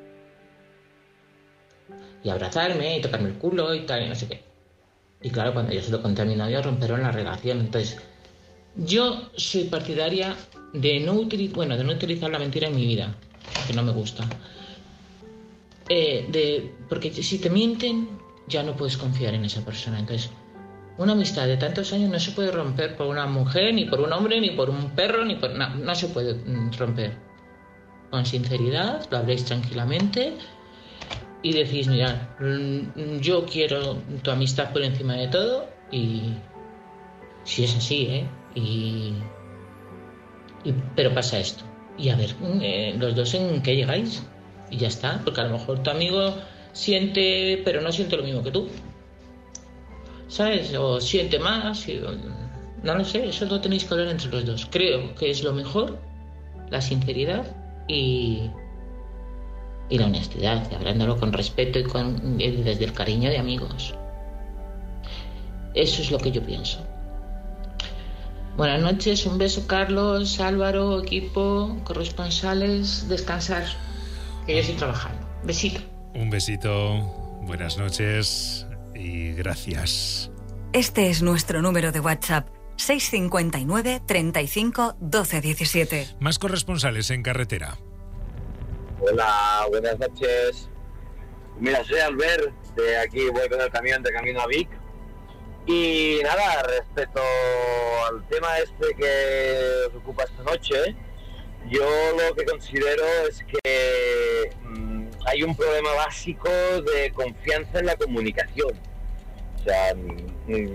Y abrazarme y tocarme el culo y tal, y no sé qué. Y claro, cuando yo se lo conté a mi novio, rompieron la relación. Entonces, yo soy partidaria de no utilizar, bueno, de no utilizar la mentira en mi vida, que no me gusta. Eh, de, porque si te mienten, ya no puedes confiar en esa persona. Entonces, una amistad de tantos años no se puede romper por una mujer, ni por un hombre, ni por un perro, ni por... No, no se puede romper. Con sinceridad, lo habléis tranquilamente y decís, mira, yo quiero tu amistad por encima de todo, y si es así, ¿eh? Y, y pero pasa esto. Y a ver, eh, los dos en qué llegáis. Y ya está, porque a lo mejor tu amigo siente, pero no siente lo mismo que tú. ¿Sabes? O siente más, y, no lo sé, eso lo tenéis que hablar entre los dos. Creo que es lo mejor, la sinceridad y, y la honestidad, y hablándolo con respeto y, con, y desde el cariño de amigos. Eso es lo que yo pienso. Buenas noches, un beso, Carlos, Álvaro, equipo, corresponsales, descansar, que yo estoy trabajando. Besito. Un besito, buenas noches y gracias. Este es nuestro número de WhatsApp, seis cinco nueve, treinta y cinco, doce diecisiete. Más corresponsales en carretera. Hola, buenas noches. Mira, soy Albert, de aquí voy con el camión de camino a Vic. Y nada, respecto al tema este que os ocupa esta noche, yo lo que considero es que mmm, hay un problema básico de confianza en la comunicación. O sea, mmm,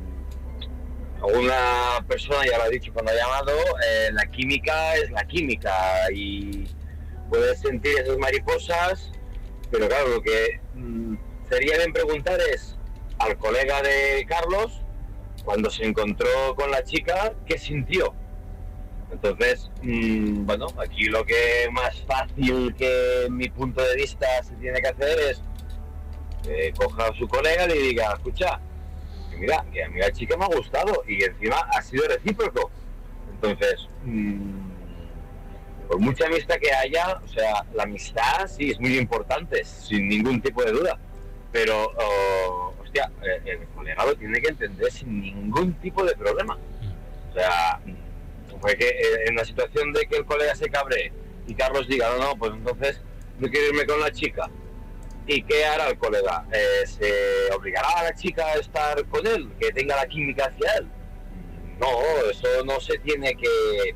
una persona ya lo ha dicho cuando ha llamado, eh, la química es la química y puedes sentir esas mariposas, pero claro, lo que mmm, sería bien preguntar es al colega de Carlos, cuando se encontró con la chica, ¿qué sintió? Entonces, mmm, bueno, aquí lo que más fácil que en mi punto de vista se tiene que hacer es eh, coja a su colega y le diga, escucha, que mira, que a mí la chica me ha gustado y encima ha sido recíproco. Entonces, mmm, por mucha amistad que haya, o sea, la amistad sí es muy importante, sin ningún tipo de duda, pero, oh, hostia, el colega lo tiene que entender sin ningún tipo de problema. O sea, porque en la situación de que el colega se cabre y Carlos diga, no, no, pues entonces no quiero irme con la chica, ¿y qué hará el colega? Eh, ¿Se obligará a la chica a estar con él, que tenga la química hacia él? No, eso no se tiene que,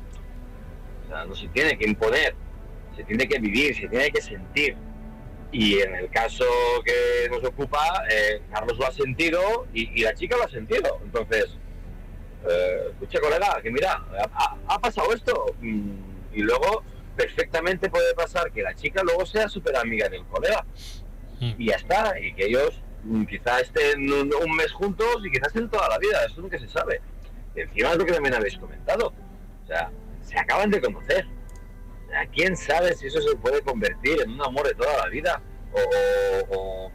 o sea, no se tiene que imponer, se tiene que vivir, se tiene que sentir. Y en el caso que nos ocupa, eh, Carlos lo ha sentido y, y la chica lo ha sentido. Entonces, eh, escucha, colega, que mira, ha, ha pasado esto. Y luego, perfectamente puede pasar que la chica luego sea súper amiga del colega. Y ya está, y que ellos quizás estén un, un mes juntos y quizás estén toda la vida, eso nunca se sabe. Y encima es lo que también habéis comentado, o sea, se acaban de conocer. O sea, quién sabe si eso se puede convertir en un amor de toda la vida o, o, o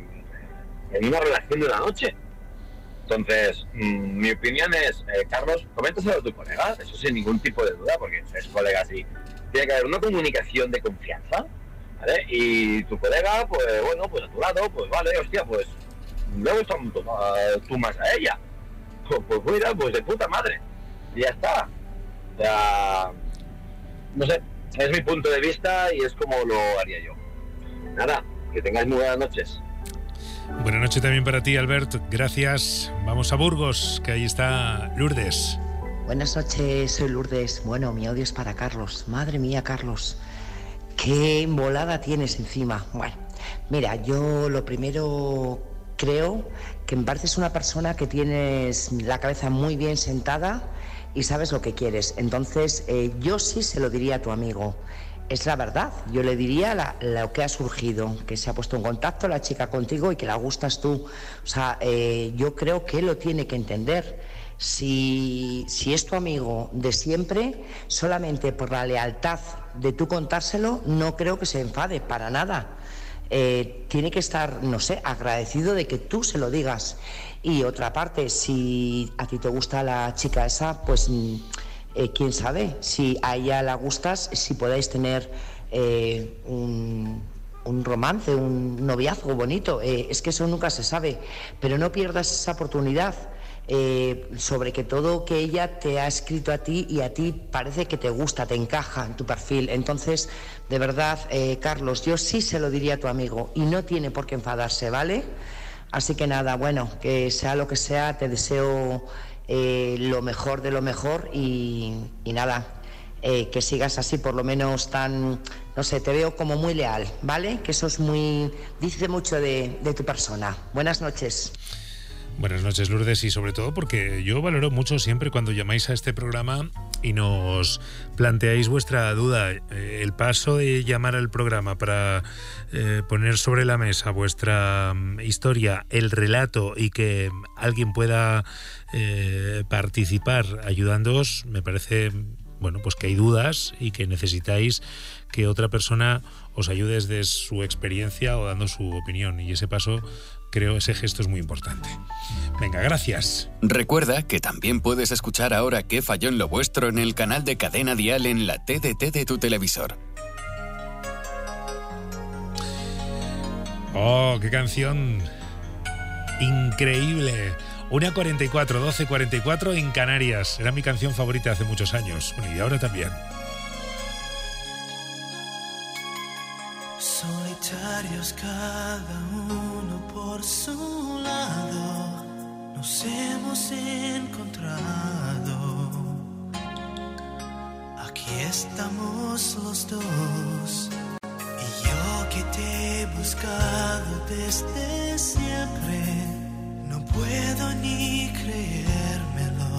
en una relación de una noche. Entonces, mmm, mi opinión es, eh, Carlos, coméntaselo a tu colega, eso sin ningún tipo de duda, porque es colega así. Tiene que haber una comunicación de confianza, ¿vale? Y tu colega, pues bueno, pues a tu lado, pues vale, hostia, pues le gusta tú, tú más a ella. Pues, pues mira, pues de puta madre. Y ya está. O sea, no sé, es mi punto de vista y es como lo haría yo. Nada, que tengáis muy buenas noches. Buenas noches también para ti, Albert. Gracias. Vamos a Burgos, que ahí está Lourdes. Buenas noches, soy Lourdes. Bueno, mi audio es para Carlos. Madre mía, Carlos. Qué embolada tienes encima. Bueno, mira, yo lo primero creo que me pareces una persona que tienes la cabeza muy bien sentada y sabes lo que quieres. Entonces, eh, yo sí se lo diría a tu amigo. Es la verdad, yo le diría la, lo que ha surgido, que se ha puesto en contacto la chica contigo y que la gustas tú. O sea, eh, yo creo que él lo tiene que entender. Si, si es tu amigo de siempre, solamente por la lealtad de tú contárselo, no creo que se enfade para nada. Eh, tiene que estar, no sé, agradecido de que tú se lo digas. Y otra parte, si a ti te gusta la chica esa, pues eh, quién sabe, si a ella la gustas, si podáis tener eh, un, un romance, un noviazgo bonito. Eh, es que eso nunca se sabe, pero no pierdas esa oportunidad. Eh, sobre que todo que ella te ha escrito a ti y a ti parece que te gusta, te encaja en tu perfil. Entonces, de verdad, eh, Carlos, yo sí se lo diría a tu amigo y no tiene por qué enfadarse, ¿vale? Así que nada, bueno, que sea lo que sea, te deseo eh, lo mejor de lo mejor y, y nada, eh, que sigas así, por lo menos tan, no sé, te veo como muy leal, ¿vale? Que eso es muy, dice mucho de, de tu persona. Buenas noches. Buenas noches, Lourdes, y sobre todo porque yo valoro mucho siempre cuando llamáis a este programa y nos planteáis vuestra duda. Eh, el paso de llamar al programa para eh, poner sobre la mesa vuestra um, historia, el relato y que alguien pueda eh, participar ayudándoos, me parece, bueno, pues que hay dudas y que necesitáis que otra persona os ayude desde su experiencia o dando su opinión, y ese paso, creo, ese gesto es muy importante. Venga, gracias. Recuerda que también puedes escuchar ahora Qué falló en lo vuestro en el canal de Cadena Dial en la T D T de tu televisor. Oh, qué canción increíble. una cuarenta y cuatro, doce cuarenta y cuatro en Canarias. Era mi canción favorita hace muchos años. Bueno, y ahora también. Solitarios cada uno por su lado, nos hemos encontrado. Aquí estamos los dos, y yo que te he buscado desde siempre, no puedo ni creérmelo.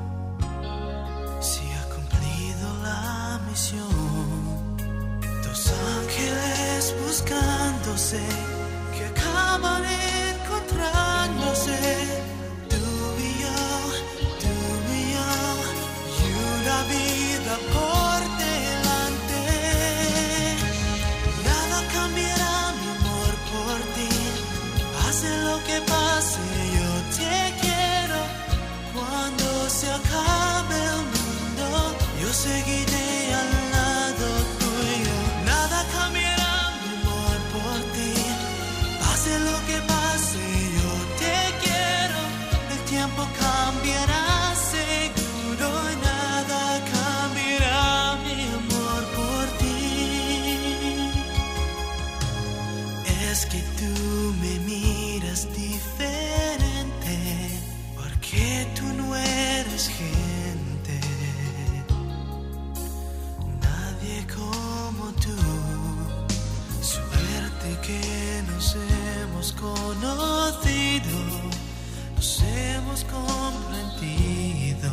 Si ha cumplido la misión, dos ángeles buscándose, que acaban encontrándose. Tú y yo, tú y yo, y una vida por delante. Nada cambiará mi amor por ti, es que tú me miras diferente, porque tú no eres gente, nadie como tú. Suerte que nos hemos conocido, nos hemos comprendido.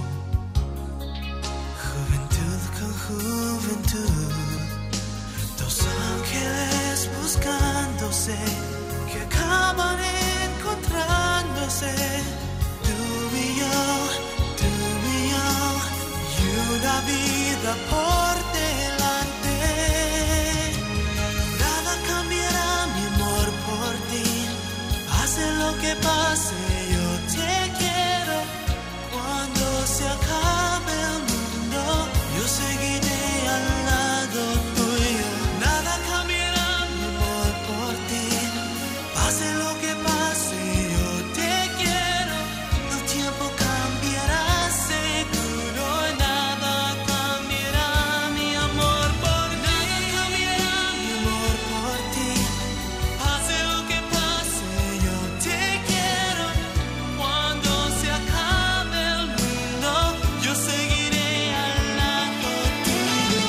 Juventud con juventud, dos ángeles buscándose, que acaban encontrándose. Tú y yo, tú y yo, y una vida por delante. Nada cambiará mi amor por ti, pase lo que pase, yo te quiero. Cuando se acabe el mundo, yo seguiré al lado tuyo. Nada cambiará mi amor por ti, pase lo que pase, yo te quiero. El tiempo cambiará seguro, nada cambiará mi amor por ti. Nada cambiará mi amor por ti, pase lo que pase, yo te quiero. Cuando se acabe el mundo, yo seguiré al lado tuyo.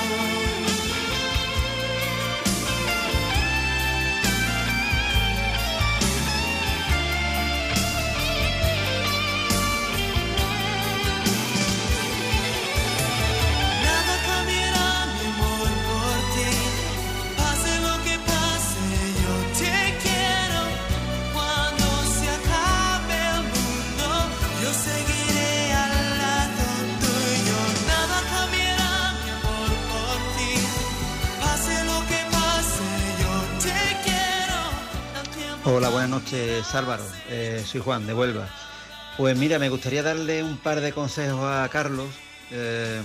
Nada cambiará mi amor por ti, pase lo que pase, yo te quiero. Cuando se acabe el mundo, yo seguiré al lado tuyo. Nada cambiará mi amor por ti, pase lo que pase, yo te quiero. El tiempo Hola, buenas noches, Álvaro. Eh, soy Juan, de Huelva. Pues mira, me gustaría darle un par de consejos a Carlos, eh,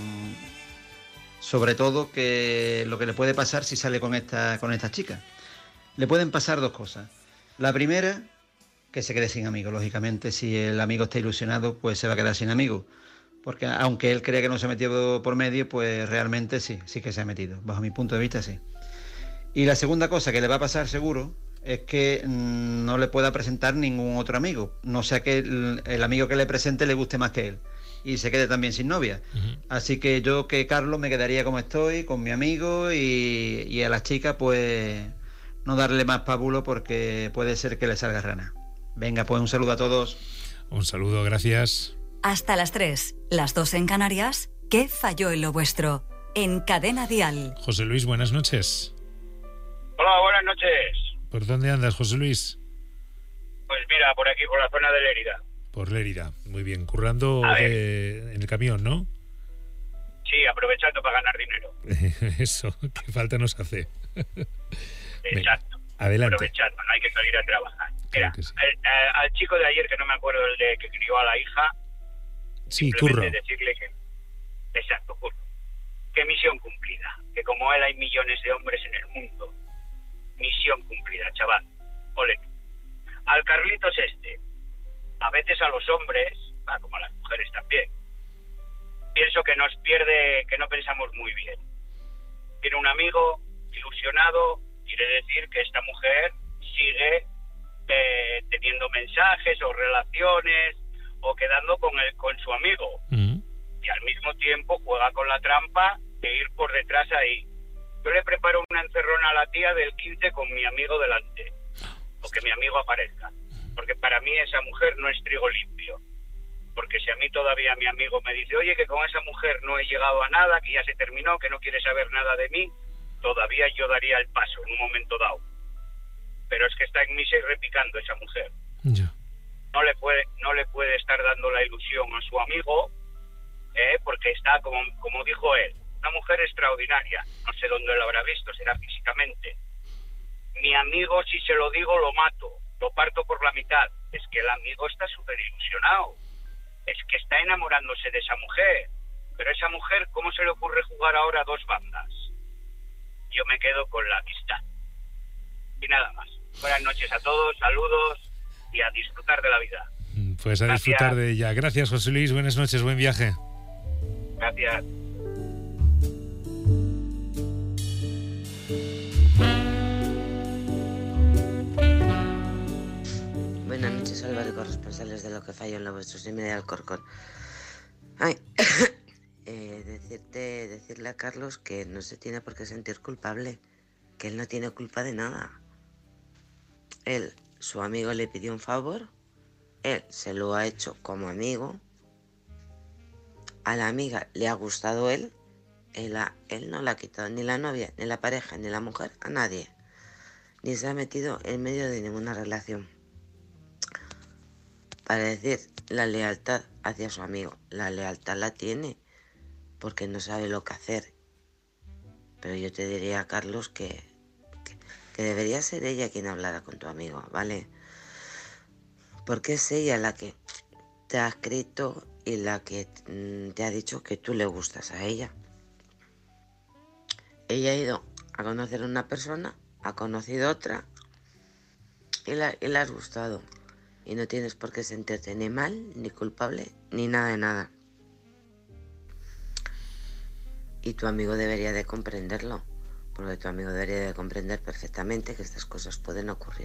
sobre todo que lo que le puede pasar si sale con esta, con esta chica. Le pueden pasar dos cosas. La primera, que se quede sin amigos. Lógicamente, si el amigo está ilusionado, pues se va a quedar sin amigos. Porque aunque él crea que no se ha metido por medio, pues realmente sí, sí que se ha metido. Bajo mi punto de vista, sí. Y la segunda cosa que le va a pasar seguro es que mm, no le pueda presentar ningún otro amigo. No sea que el, el amigo que le presente le guste más que él y se quede también sin novia. Ujú. Así que yo, que Carlos, me quedaría como estoy, con mi amigo, y, y a la chica pues no darle más pábulo porque puede ser que le salga rana. Venga, pues un saludo a todos. Un saludo, gracias. Hasta las tres, las dos en Canarias. ¿Qué falló en lo vuestro? En Cadena Dial. José Luis, buenas noches. Hola, buenas noches. ¿Por dónde andas, José Luis? Pues mira, por aquí, por la zona de Lérida. Por Lérida. Muy bien. Currando A ver. de- en el camión, ¿no? Sí, aprovechando para ganar dinero. Eso, qué falta nos hace. Exacto. Adelante. Aprovechando, no hay que salir a trabajar. Mira, Claro que sí. al, a- al chico de ayer, que no me acuerdo, el de que crió a la hija, Sí, simplemente curro. decirle que... Exacto, curro. Que misión cumplida. Que como él hay millones de hombres en el mundo. Misión cumplida, chaval. Ole. Al Carlitos este, a veces a los hombres, ah, como a las mujeres también, pienso que nos pierde, que no pensamos muy bien. Tiene un amigo ilusionado, quiere decir que esta mujer sigue eh, teniendo mensajes o relaciones o quedando con el, con su amigo. Y al mismo tiempo juega con la trampa de ir por detrás ahí. Yo le preparo una encerrona a la tía del quince con mi amigo delante, o que mi amigo aparezca, porque para mí esa mujer no es trigo limpio. Porque si a mí todavía mi amigo me dice, oye, que con esa mujer no he llegado a nada, que ya se terminó, que no quiere saber nada de mí, todavía yo daría el paso en un momento dado. Pero es que está en mí seguir repicando esa mujer. No le puede, no le puede estar dando la ilusión a su amigo, eh, porque está, como, como dijo él, una mujer extraordinaria. No sé dónde lo habrá visto, será físicamente. Mi amigo, si se lo digo, lo mato, lo parto por la mitad. Es que el amigo está súper ilusionado. Es que está enamorándose de esa mujer. Pero esa mujer, ¿cómo se le ocurre jugar ahora a dos bandas? Yo me quedo con la amistad. Y nada más. Buenas noches a todos, saludos y a disfrutar de la vida. Pues a Gracias. disfrutar de ella. Gracias, José Luis. Buenas noches, buen viaje. Gracias. noches, Álvaro, corresponsales de Lo que falló en lo vuestro. Soy Media Alcorcón. Ay, eh, decirte, decirle a Carlos que no se tiene por qué sentir culpable, que él no tiene culpa de nada. Él, su amigo le pidió un favor, él se lo ha hecho como amigo, a la amiga le ha gustado él, él, ha, él no le ha quitado ni la novia, ni la pareja, ni la mujer, a nadie, ni se ha metido en medio de ninguna relación. Para decir la lealtad hacia su amigo, la lealtad la tiene porque no sabe lo que hacer. Pero yo te diría, Carlos, que, que, que debería ser ella quien hablara con tu amigo, ¿vale? Porque es ella la que te ha escrito y la que te ha dicho que tú le gustas a ella. Ella ha ido a conocer a una persona, ha conocido otra y, la, y le has gustado. Y no tienes por qué sentirte ni mal, ni culpable, ni nada de nada. Y tu amigo debería de comprenderlo, porque tu amigo debería de comprender perfectamente que estas cosas pueden ocurrir.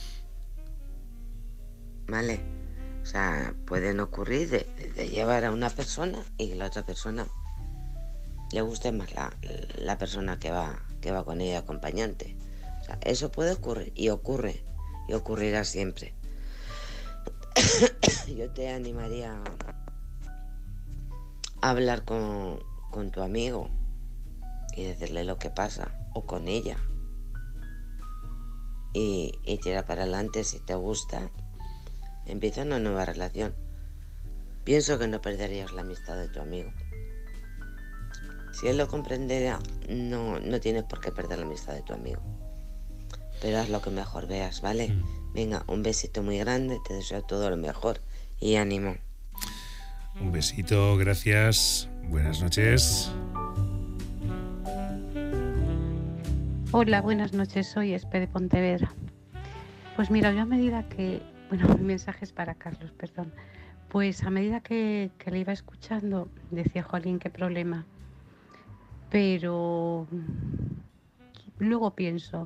¿Vale? O sea, pueden ocurrir de, de, de llevar a una persona y que la otra persona le guste más la, la persona que va, que va con ella acompañante. O sea, eso puede ocurrir y ocurre y ocurrirá siempre. Yo te animaría a hablar con, con tu amigo y decirle lo que pasa, o con ella, y, y tira para adelante. Si te gusta, empieza una nueva relación. Pienso que no perderías la amistad de tu amigo. Si él lo comprendiera, no, no tienes por qué perder la amistad de tu amigo, pero haz lo que mejor veas, ¿vale? Mm. Venga, un besito muy grande, te deseo todo lo mejor y ánimo. Un besito, gracias, buenas noches. Hola, buenas noches, soy Espe de Pontevedra. Pues mira, yo a medida que... Bueno, mi mensaje es para Carlos, perdón. Pues a medida que, que le iba escuchando, decía, jolín, qué problema. Pero luego pienso...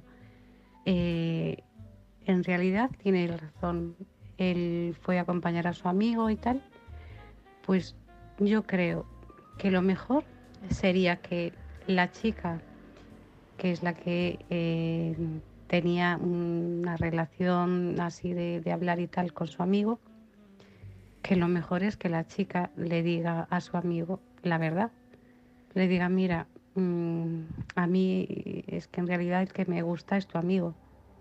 Eh, en realidad tiene razón, él fue a acompañar a su amigo y tal. Pues yo creo que lo mejor sería que la chica, que es la que eh, tenía una relación así de, de hablar y tal con su amigo, que lo mejor es que la chica le diga a su amigo la verdad. Le diga, mira, mmm, a mí es que en realidad el que me gusta es tu amigo.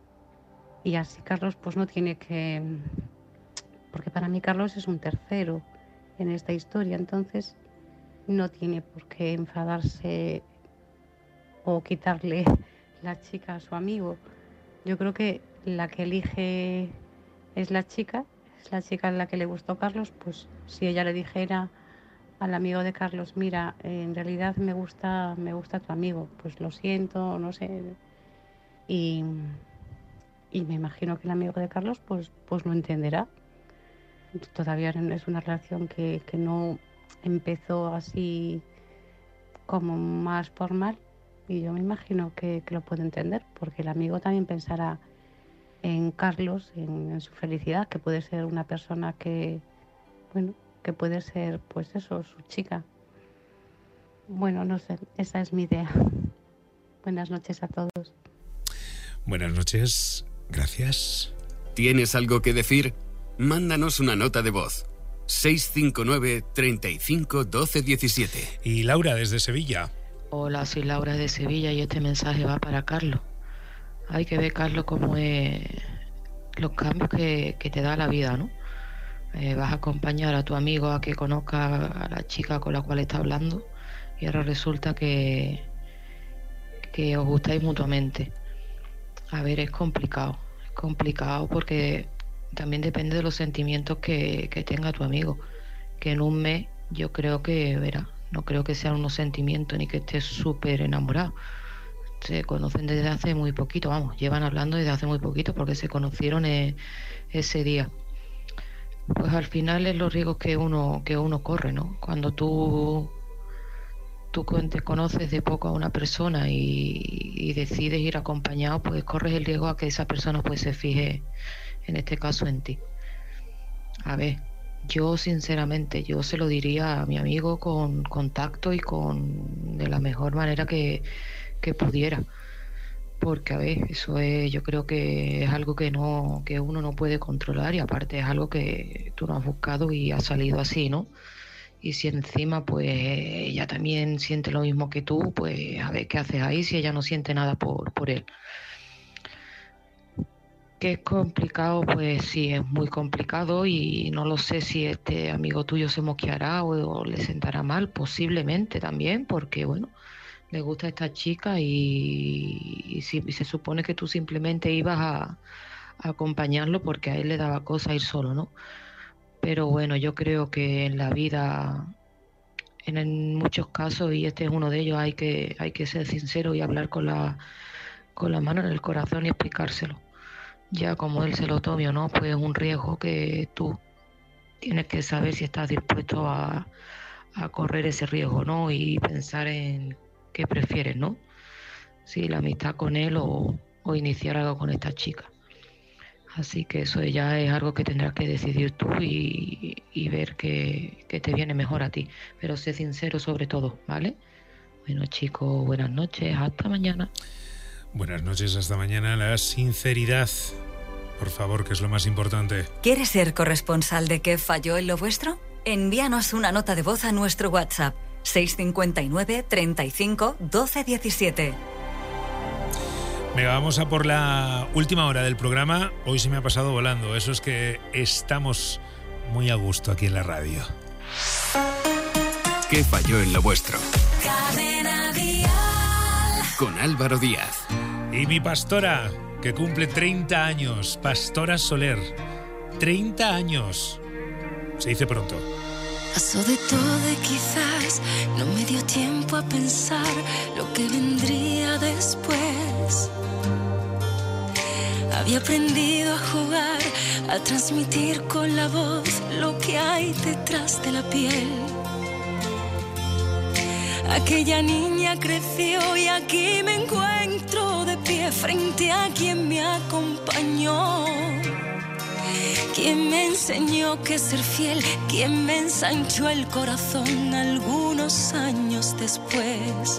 Y así Carlos pues no tiene que... Porque para mí Carlos es un tercero en esta historia, entonces no tiene por qué enfadarse o quitarle la chica a su amigo. Yo creo que la que elige es la chica, es la chica a la que le gustó Carlos, pues si ella le dijera al amigo de Carlos, mira, en realidad me gusta, me gusta tu amigo, pues lo siento, no sé. Y... Y me imagino que el amigo de Carlos pues, pues lo entenderá. Todavía es una relación que, que no empezó así como más formal. Y yo me imagino que, que lo puede entender, porque el amigo también pensará en Carlos, en, en su felicidad, que puede ser una persona que, bueno, que puede ser, pues eso, su chica. Bueno, no sé, esa es mi idea. Buenas noches a todos. Buenas noches. Gracias. ¿Tienes algo que decir? Mándanos una nota de voz. seis cinco nueve, treinta y cinco, doce diecisiete. Y Laura, desde Sevilla. Hola, soy Laura de Sevilla y este mensaje va para Carlos. Hay que ver, Carlos, cómo es los cambios que, que te da la vida, ¿no? Eh, vas a acompañar a tu amigo a que conozca a la chica con la cual está hablando y ahora resulta que, que os gustáis mutuamente. A ver, es complicado, es complicado porque también depende de los sentimientos que, que tenga tu amigo, que en un mes yo creo que, verá, no creo que sean unos sentimientos ni que estés súper enamorado. Se conocen desde hace muy poquito, vamos, llevan hablando desde hace muy poquito porque se conocieron e, ese día. Pues al final es los riesgos que uno, que uno corre, ¿no? Cuando tú... tú te conoces de poco a una persona y, y decides ir acompañado, pues corres el riesgo a que esa persona pues se fije, en este caso, en ti. a ver, yo sinceramente, yo se lo diría a mi amigo con contacto y con de la mejor manera que, que pudiera. Porque, a ver, eso es, yo creo que es algo que no, que uno no puede controlar, y aparte es algo que tú no has buscado y ha salido así, ¿no? Y si encima, pues, ella también siente lo mismo que tú, pues, a ver qué haces ahí si ella no siente nada por, por él. Que es complicado, pues sí, es muy complicado, y no lo sé si este amigo tuyo se mosqueará o, o le sentará mal, posiblemente también, porque, bueno, le gusta a esta chica y, y, si, y se supone que tú simplemente ibas a, a acompañarlo porque a él le daba cosa ir solo, ¿no? Pero bueno, yo creo que en la vida, en, en muchos casos, y este es uno de ellos, hay que, hay que ser sincero y hablar con la, con la mano en el corazón y explicárselo. Ya como él se lo tome o no, pues es un riesgo que tú tienes que saber si estás dispuesto a, a correr ese riesgo, ¿no? Y pensar en qué prefieres, ¿no? Si la amistad con él o, o iniciar algo con esta chica. Así que eso ya es algo que tendrás que decidir tú y, y ver qué, qué te viene mejor a ti. Pero sé sincero sobre todo, ¿vale? Bueno, chicos, buenas noches, hasta mañana. Buenas noches, hasta mañana. La sinceridad, por favor, que es lo más importante. ¿Quieres ser corresponsal de qué falló en lo vuestro? Envíanos una nota de voz a nuestro WhatsApp seis cinco nueve, treinta y cinco, doce diecisiete. Venga, vamos a por la última hora del programa. Hoy se me ha pasado volando. Eso es que estamos muy a gusto aquí en la radio. ¿Qué falló en lo vuestro? Cadena Dial. Con Álvaro Díaz. Y mi pastora, que cumple treinta años, Pastora Soler. treinta años. Se dice pronto. Pasó de todo y quizás no me dio tiempo a pensar lo que vendría después. Había aprendido a jugar, a transmitir con la voz lo que hay detrás de la piel. Aquella niña creció y aquí me encuentro de pie frente a quien me acompañó. Quien me enseñó que ser fiel, quien me ensanchó el corazón algunos años después.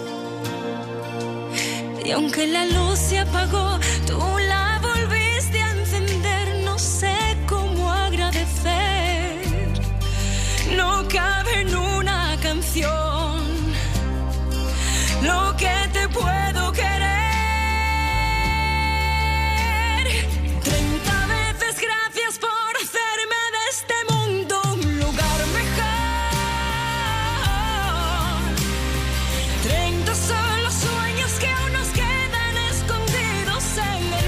Y aunque la luz se apagó, tú la volviste a encender. No sé cómo agradecer, no cabe en una canción lo que te puedo querer. Treinta veces gracias por hacerme de este mundo un lugar mejor. Treinta son los sueños que aún nos quedan escondidos en el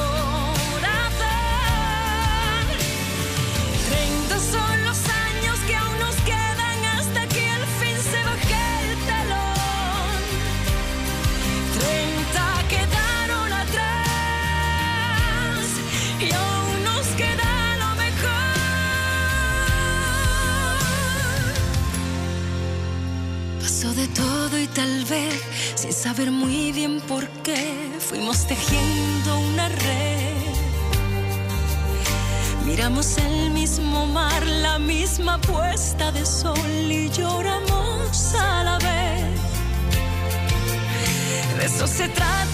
corazón. Treinta son los años que aún nos quedan hasta que al fin se baje el telón. Treinta quedaron atrás y aún nos queda lo mejor. Pasó de todo y tal vez sin saber muy bien por qué fuimos tejiendo una red. Miramos el mismo mar, la misma puesta de sol y lloramos a la vez. De eso se trata.